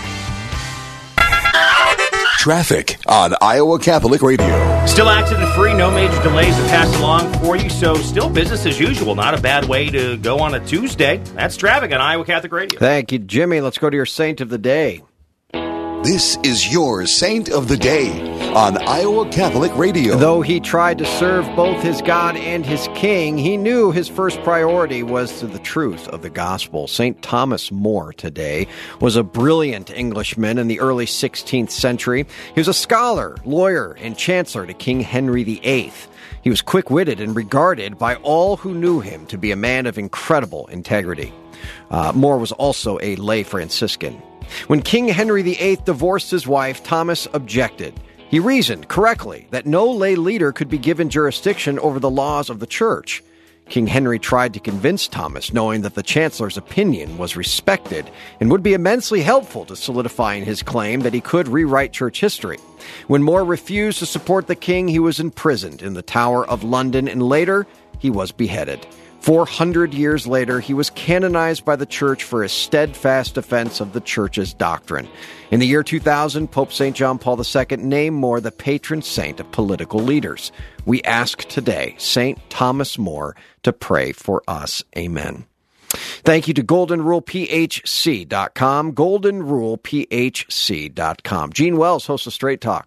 Traffic on Iowa Catholic Radio. Still accident-free, no major delays to pass along for you, so still business as usual. Not a bad way to go on a Tuesday. That's traffic on Iowa Catholic Radio. Thank you, Jimmy. Let's go to your saint of the day. This is your Saint of the Day on Iowa Catholic Radio. Though he tried to serve both his God and his king, he knew his first priority was to the truth of the gospel. Saint Thomas More today was a brilliant Englishman in the early sixteenth century. He was a scholar, lawyer, and chancellor to King Henry the Eighth. He was quick-witted and regarded by all who knew him to be a man of incredible integrity. Uh, More was also a lay Franciscan. When King Henry the Eighth divorced his wife, Thomas objected. He reasoned correctly that no lay leader could be given jurisdiction over the laws of the church. King Henry tried to convince Thomas, knowing that the chancellor's opinion was respected and would be immensely helpful to solidifying his claim that he could rewrite church history. When More refused to support the king, he was imprisoned in the Tower of London, and later he was beheaded. Four hundred years later, he was canonized by the Church for his steadfast defense of the Church's doctrine. In the year two thousand, Pope Saint John Paul the Second named More the patron saint of political leaders. We ask today Saint Thomas More to pray for us. Amen. Thank you to golden rule p h c dot com, golden rule p h c dot com. Gene Wells hosts of Straight Talk.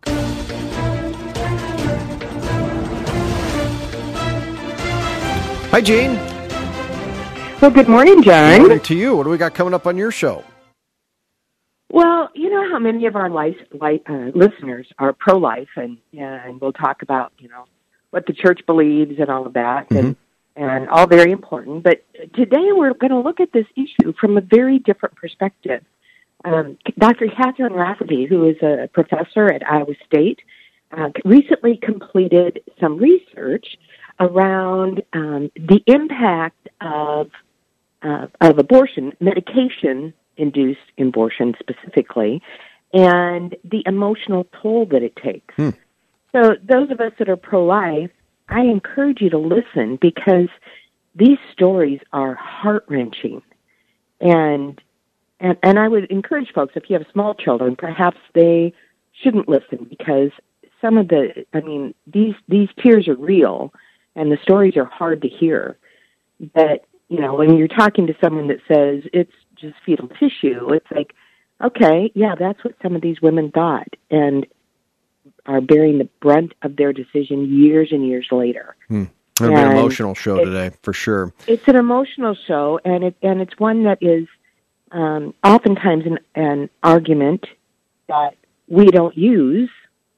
Hi, Gene. Well, good morning, John. Good morning to you. What do we got coming up on your show? Well, you know how many of our life, life, uh, listeners are pro-life, and and we'll talk about, you know, what the church believes and all of that, mm-hmm. and, and all very important. But today we're going to look at this issue from a very different perspective. Um, Doctor Catherine Rafferty, who is a professor at Iowa State, uh, recently completed some research around um, the impact of uh, of abortion, medication-induced abortion specifically, and the emotional toll that it takes. Hmm. So those of us that are pro-life, I encourage you to listen because these stories are heart-wrenching. And and and I would encourage folks, if you have small children, perhaps they shouldn't listen, because some of the, I mean, these these tears are real, and the stories are hard to hear. But, you know, when you're talking to someone that says it's just fetal tissue, it's like, okay, yeah, that's what some of these women thought, and are bearing the brunt of their decision years and years later. Hmm. It'll be an emotional show it, today, for sure. It's an emotional show, and it and it's one that is um, oftentimes an, an argument that we don't use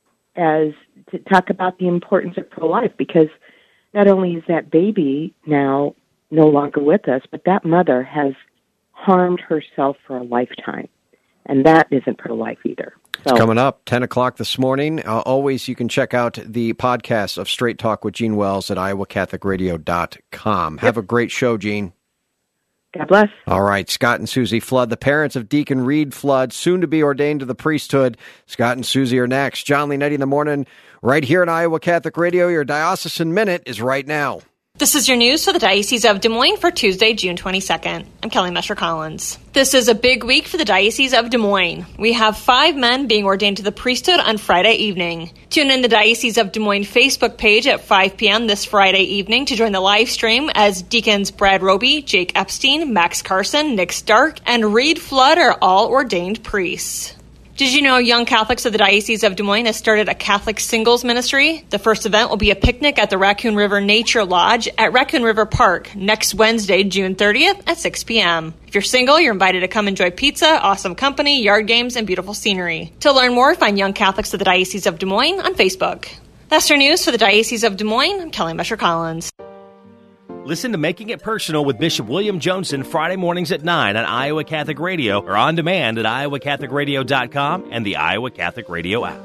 as to talk about the importance of pro-life, because not only is that baby now no longer with us, but that mother has harmed herself for a lifetime, and that isn't pro-life either. So, it's coming up, ten o'clock this morning. Uh, always, you can check out the podcast of Straight Talk with Gene Wells at iowa catholic radio dot com. Yep. Have a great show, Gene. God bless. All right, Scott and Susie Flood, the parents of Deacon Reed Flood, soon to be ordained to the priesthood. Scott and Susie are next. John Leonetti in the morning, right here on Iowa Catholic Radio. Your Diocesan Minute is right now. This is your news for the Diocese of Des Moines for Tuesday, June twenty-second. I'm Kelly Mesher-Collins. This is a big week for the Diocese of Des Moines. We have five men being ordained to the priesthood on Friday evening. Tune in the Diocese of Des Moines Facebook page at five p.m. this Friday evening to join the live stream as Deacons Brad Roby, Jake Epstein, Max Carson, Nick Stark, and Reed Flood are all ordained priests. Did you know Young Catholics of the Diocese of Des Moines has started a Catholic singles ministry? The first event will be a picnic at the Raccoon River Nature Lodge at Raccoon River Park next Wednesday, June thirtieth at six p.m. If you're single, you're invited to come enjoy pizza, awesome company, yard games, and beautiful scenery. To learn more, find Young Catholics of the Diocese of Des Moines on Facebook. That's your news for the Diocese of Des Moines. I'm Kelly Mesher-Collins. Listen to Making It Personal with Bishop William Johnson Friday mornings at nine on Iowa Catholic Radio or on demand at iowa catholic radio dot com and the Iowa Catholic Radio app.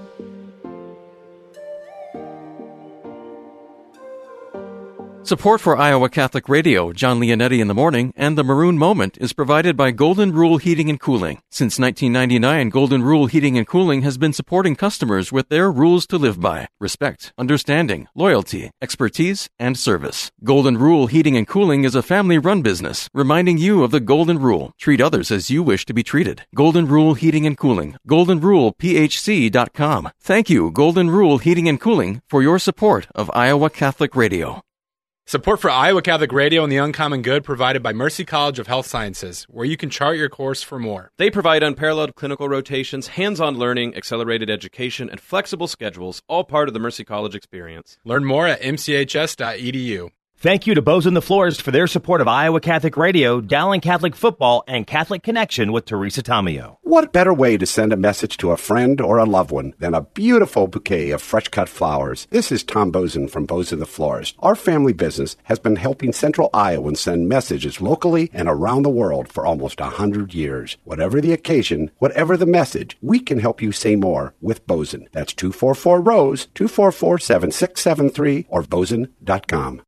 Support for Iowa Catholic Radio, John Leonetti in the Morning, and The Maroon Moment is provided by Golden Rule Heating and Cooling. Since nineteen ninety-nine, Golden Rule Heating and Cooling has been supporting customers with their rules to live by: respect, understanding, loyalty, expertise, and service. Golden Rule Heating and Cooling is a family-run business, reminding you of the Golden Rule. Treat others as you wish to be treated. Golden Rule Heating and Cooling. golden rule p h c dot com. Thank you, Golden Rule Heating and Cooling, for your support of Iowa Catholic Radio. Support for Iowa Catholic Radio and the Uncommon Good provided by Mercy College of Health Sciences, where you can chart your course for more. They provide unparalleled clinical rotations, hands-on learning, accelerated education, and flexible schedules, all part of the Mercy College experience. Learn more at m c h s dot e d u. Thank you to Bozen the Florist for their support of Iowa Catholic Radio, Dowling Catholic Football, and Catholic Connection with Teresa Tomeo. What better way to send a message to a friend or a loved one than a beautiful bouquet of fresh-cut flowers? This is Tom Bozen from Bozen the Florist. Our family business has been helping Central Iowans send messages locally and around the world for almost a hundred years. Whatever the occasion, whatever the message, we can help you say more with Bozen. That's two four four ROSE, two four four, seven six seven three, or bozen dot com.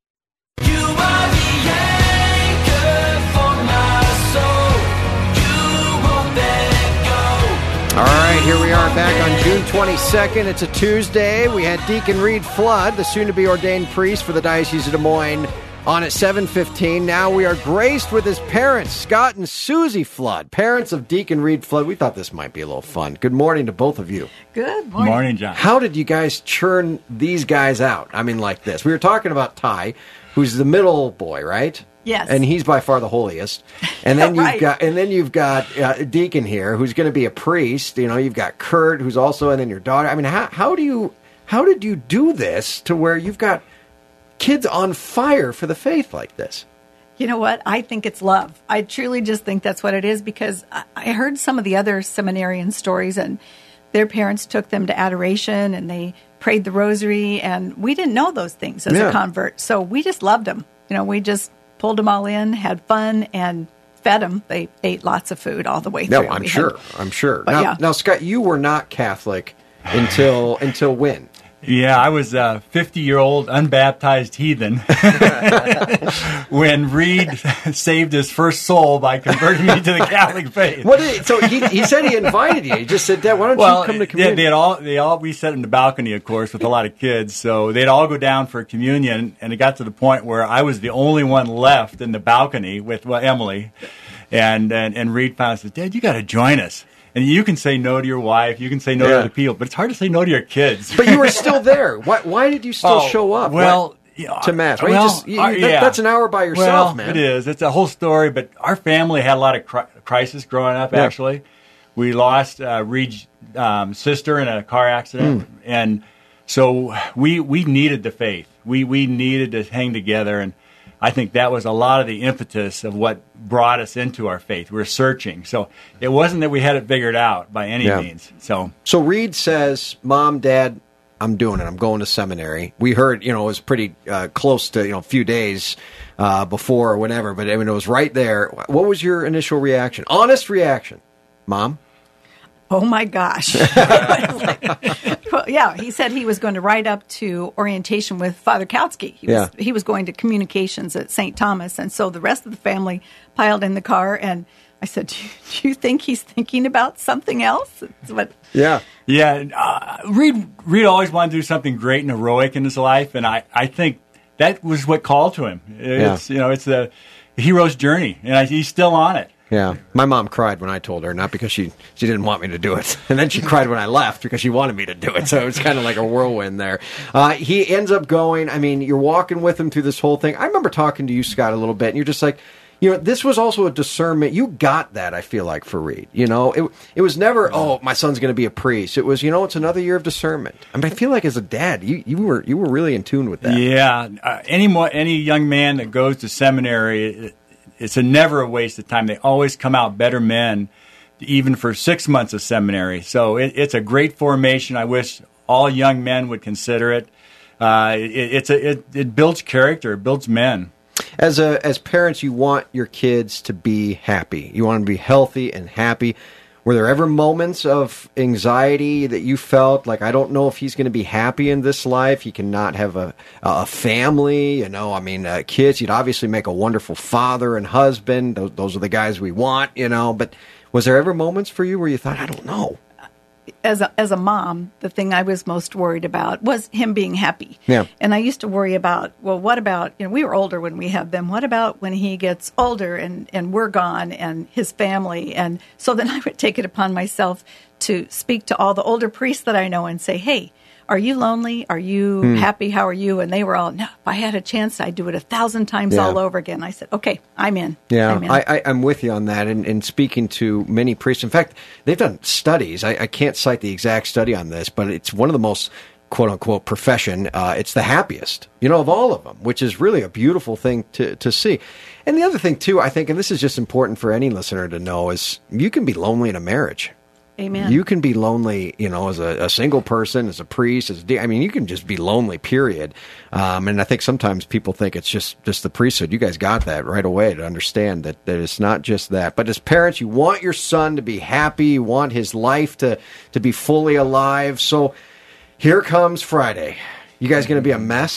All right, here we are back on June twenty-second. It's a Tuesday. We had Deacon Reed Flood, the soon-to-be ordained priest for the Diocese of Des Moines, on at seven fifteen. Now we are graced with his parents, Scott and Susie Flood, parents of Deacon Reed Flood. We thought this might be a little fun. Good morning to both of you. Good morning. Morning, John. How did you guys churn these guys out? I mean, like this. We were talking about Ty, who's the middle boy, right? Yes. And he's by far the holiest. And then Right. you've got and then you've got uh, Deacon here, who's going to be a priest. You know, you've got Kurt, who's also, and then your daughter. I mean, how how do you how did you do this to where you've got kids on fire for the faith like this? You know what? I think it's love. I truly just think that's what it is, because I I heard some of the other seminarian stories, and their parents took them to adoration and they prayed the rosary, and we didn't know those things as Yeah. a convert. So we just loved them. You know, we just pulled them all in, had fun, and fed them. They ate lots of food all the way through. No, I'm We sure. had- I'm sure. But Now, yeah. now, Scott, you were not Catholic until until when? Yeah, I was a fifty-year-old unbaptized heathen when Reed saved his first soul by converting me to the Catholic faith. What did he, so he, he said he invited you. He just said, Dad, why don't well, you come to they, communion? they'd all, they all, we sat in the balcony, of course, with a lot of kids. So they'd all go down for communion, and it got to the point where I was the only one left in the balcony with well, Emily. And, and, and Reed finally said, Dad, you got to join us. And you can say no to your wife, you can say no Yeah. to other people, but it's hard to say no to your kids. But you were still there. Why, why did you still Oh, show up? well, Why- yeah, to mass, right? You well, just- you- uh, that- yeah. that's an hour by yourself, well, man. It is. It's a whole story, but our family had a lot of cri- crisis growing up, Yeah. actually. We lost uh, Reed's um, sister in a car accident, Mm. and so we we needed the faith. We we needed to hang together, and I think that was a lot of the impetus of what brought us into our faith. We were searching, so it wasn't that we had it figured out by any Yeah. means. So So Reed says, "Mom, Dad, I'm doing it. I'm going to seminary." We heard, you know, it was pretty uh, close to, you know, a few days uh, before or whatever, but I mean, it was right there. What was your initial reaction? Honest reaction, Mom? Oh my gosh. Well, yeah, he said he was going to ride up to orientation with Father Kautsky. He was, Yeah. he was going to communications at Saint Thomas. And so the rest of the family piled in the car. And I said, do you, do you think he's thinking about something else? It's what, Yeah. Yeah, uh, Reed Reed always wanted to do something great and heroic in his life, and I, I think that was what called to him. It's you know it's the hero's journey, and I, he's still on it. Yeah. My mom cried when I told her, not because she, she didn't want me to do it. And then she cried when I left because she wanted me to do it. So it was kind of like a whirlwind there. Uh, he ends up going, I mean, you're walking with him through this whole thing. I remember talking to you, Scott, a little bit, and you're just like, you know, this was also a discernment. You got that, I feel like, for Reed. You know, it it was never, oh, my son's going to be a priest. It was, you know, it's another year of discernment. I mean, I feel like as a dad, you, you were you were really in tune with that. Yeah, uh, any more, any young man that goes to seminary, it, it's a never a waste of time. They always come out better men, even for six months of seminary. So it, it's a great formation. I wish all young men would consider it. Uh, it it's a it, it builds character. It builds men. As a as parents, you want your kids to be happy. You want them to be healthy and happy. Were there ever moments of anxiety that you felt like, I don't know if he's going to be happy in this life? He cannot have a a family, you know. I mean, uh, kids. You'd obviously make a wonderful father and husband. Those, those are the guys we want, you know. But was there ever moments for you where you thought, I don't know? as a, as a mom, the thing I was most worried about was him being happy. Yeah. And I used to worry about, well, what about, you know, we were older when we had them. What about when he gets older and, and we're gone and his family? And so then I would take it upon myself to speak to all the older priests that I know and say, hey, are you lonely? Are you Hmm. happy? How are you? And they were all, no, if I had a chance, I'd do it a thousand times Yeah. all over again. I said, okay, I'm in. Yeah, I'm in. I, I, I'm with you on that. And, and speaking to many priests, in fact, they've done studies. I, I can't cite the exact study on this, but it's one of the most quote unquote profession. Uh, it's the happiest, you know, of all of them, which is really a beautiful thing to, to see. And the other thing too, I think, and this is just important for any listener to know, is you can be lonely in a marriage. Amen. You can be lonely, you know, as a, a single person, as a priest, as a de- I mean, you can just be lonely, period. Um, and I think sometimes people think it's just, just the priesthood. You guys got that right away to understand that, that it's not just that. But as parents, you want your son to be happy. You want his life to, to be fully alive. So here comes Friday. You guys going to be a mess?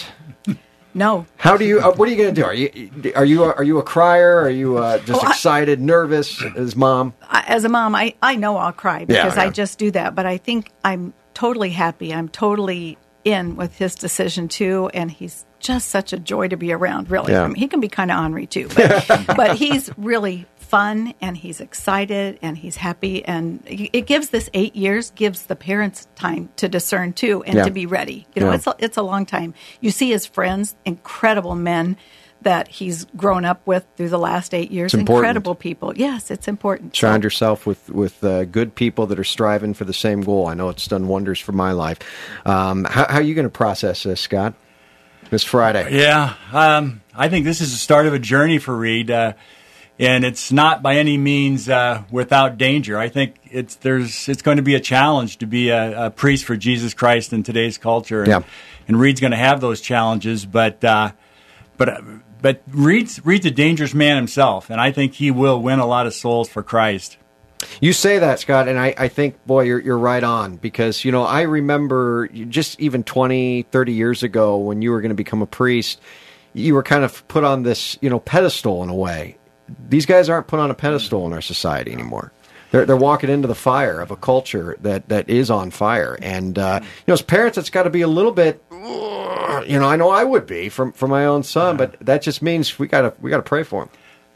No. How do you? Uh, what are you going to do? Are you are you are you a crier? Are you uh, just Oh, I- excited, nervous as mom? I- as a mom, I, I know I'll cry because Yeah, I yeah. just do that. But I think I'm totally happy. I'm totally in with his decision too, and he's just such a joy to be around. Really, Yeah. I mean, he can be kind of ornery too, but, but he's really fun and he's excited and he's happy. And it gives this eight years gives the parents time to discern too and Yeah. to be ready. You know, Yeah. it's a, it's a long time. You see his friends, incredible men that he's grown up with through the last eight years. It's important. Incredible people. Yes, it's important. Surround yourself with with uh, good people that are striving for the same goal. I know it's done wonders for my life. Um, how, how are you going to process this, Scott? This Friday. Yeah, um, I think this is the start of a journey for Reed, uh, and it's not by any means uh, without danger. I think it's there's it's going to be a challenge to be a, a priest for Jesus Christ in today's culture, and, Yeah. and Reed's going to have those challenges. But uh, but uh, but Reed's Reed's a dangerous man himself, and I think he will win a lot of souls for Christ. You say that, Scott, and I, I think, boy, you're you're right on, because, you know, I remember just even twenty, thirty years ago when you were going to become a priest, you were kind of put on this, you know, pedestal in a way. These guys aren't put on a pedestal in our society anymore. They're they're walking into the fire of a culture that, that is on fire. And, uh, you know, as parents, it's got to be a little bit, you know, I know I would be from, from my own son, but that just means we got to we got to pray for him.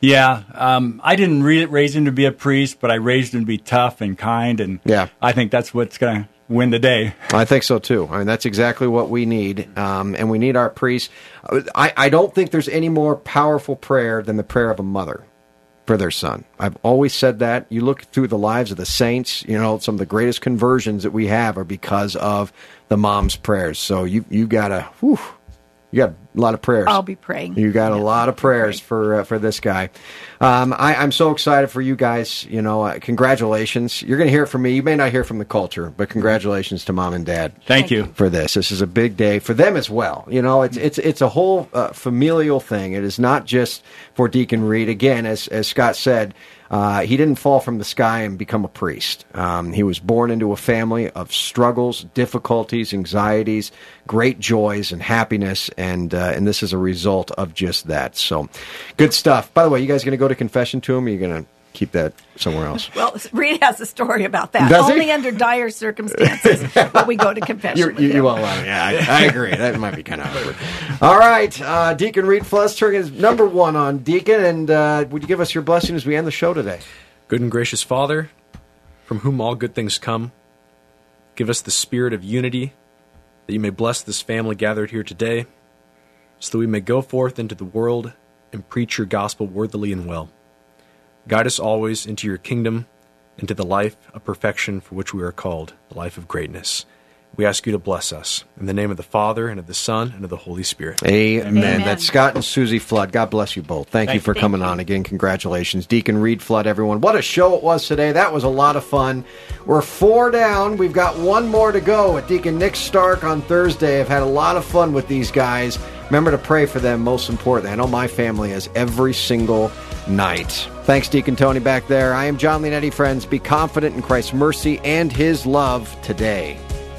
Yeah, um, I didn't re- raise him to be a priest, but I raised him to be tough and kind, and yeah. I think that's what's going to win the day. I think so, too. I mean, that's exactly what we need, um, and we need our priests. I, I don't think there's any more powerful prayer than the prayer of a mother for their son. I've always said that. You look through the lives of the saints, you know, some of the greatest conversions that we have are because of the mom's prayers. So you you got to, whew, you got a lot of prayers. I'll be praying. You got a lot of prayers for uh, for this guy. Um, I, I'm so excited for you guys. You know, uh, congratulations. You're going to hear it from me. You may not hear from the culture, but congratulations to mom and dad. Thank you for this. This is a big day for them as well. You know, it's it's it's a whole uh, familial thing. It is not just for Deacon Reed. Again, as as Scott said. Uh, he didn't fall from the sky and become a priest. Um, he was born into a family of struggles, difficulties, anxieties, great joys, and happiness, and uh, and this is a result of just that. So, good stuff. By the way, you guys going to go to confession to him, or are you going to keep that somewhere else? Well, Reed has a story about that. Does he? Only under dire circumstances will we go to confession You're, with you, him. you won't want it. Yeah, I, I agree. That might be kind of awkward. All right, uh, Deacon Reed Flusterg is number one on Deacon, and uh, would you give us your blessing as we end the show today? Good and gracious Father, from whom all good things come, give us the spirit of unity, that you may bless this family gathered here today, so that we may go forth into the world and preach your gospel worthily and well. Guide us always into your kingdom, into the life of perfection for which we are called, the life of greatness. We ask you to bless us. In the name of the Father, and of the Son, and of the Holy Spirit. Amen. Amen. That's Scott and Susie Flood. God bless you both. Thank, Thank you for you. coming on again. Congratulations. Deacon Reed Flood, everyone. What a show it was today. That was a lot of fun. We're four down. We've got one more to go with Deacon Nick Stark on Thursday. I've had a lot of fun with these guys. Remember to pray for them, most importantly. I know my family is every single night. Thanks, Deacon Tony, back there. I am John Leonetti, friends. Be confident in Christ's mercy and his love today.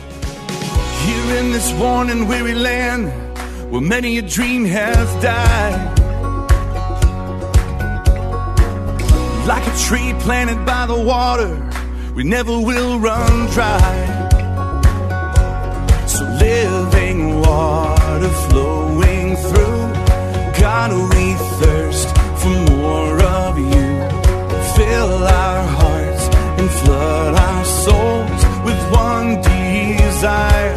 Here in this worn and weary land, where many a dream has died, like a tree planted by the water, we never will run dry. So living water flowing through, God, we thirst for more of you. Fill our hearts and flood our souls with one desire,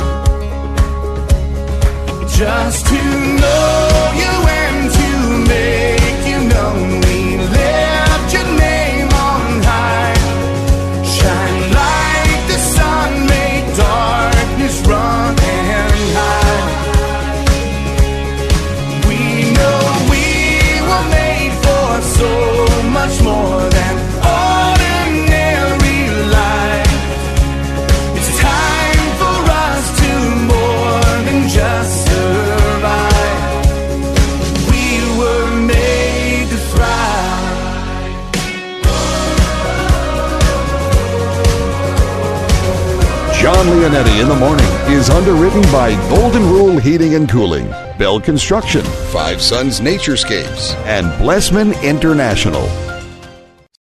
just to know you and to make you known. We lift your name on high. Shine like the sun, make darkness run and hide. We know we were made for so much more than ordinary life. It's time for us to more than just John Leonetti in the Morning is underwritten by Golden Rule Heating and Cooling, Bell Construction, Five Sons Naturescapes, and Blessman International.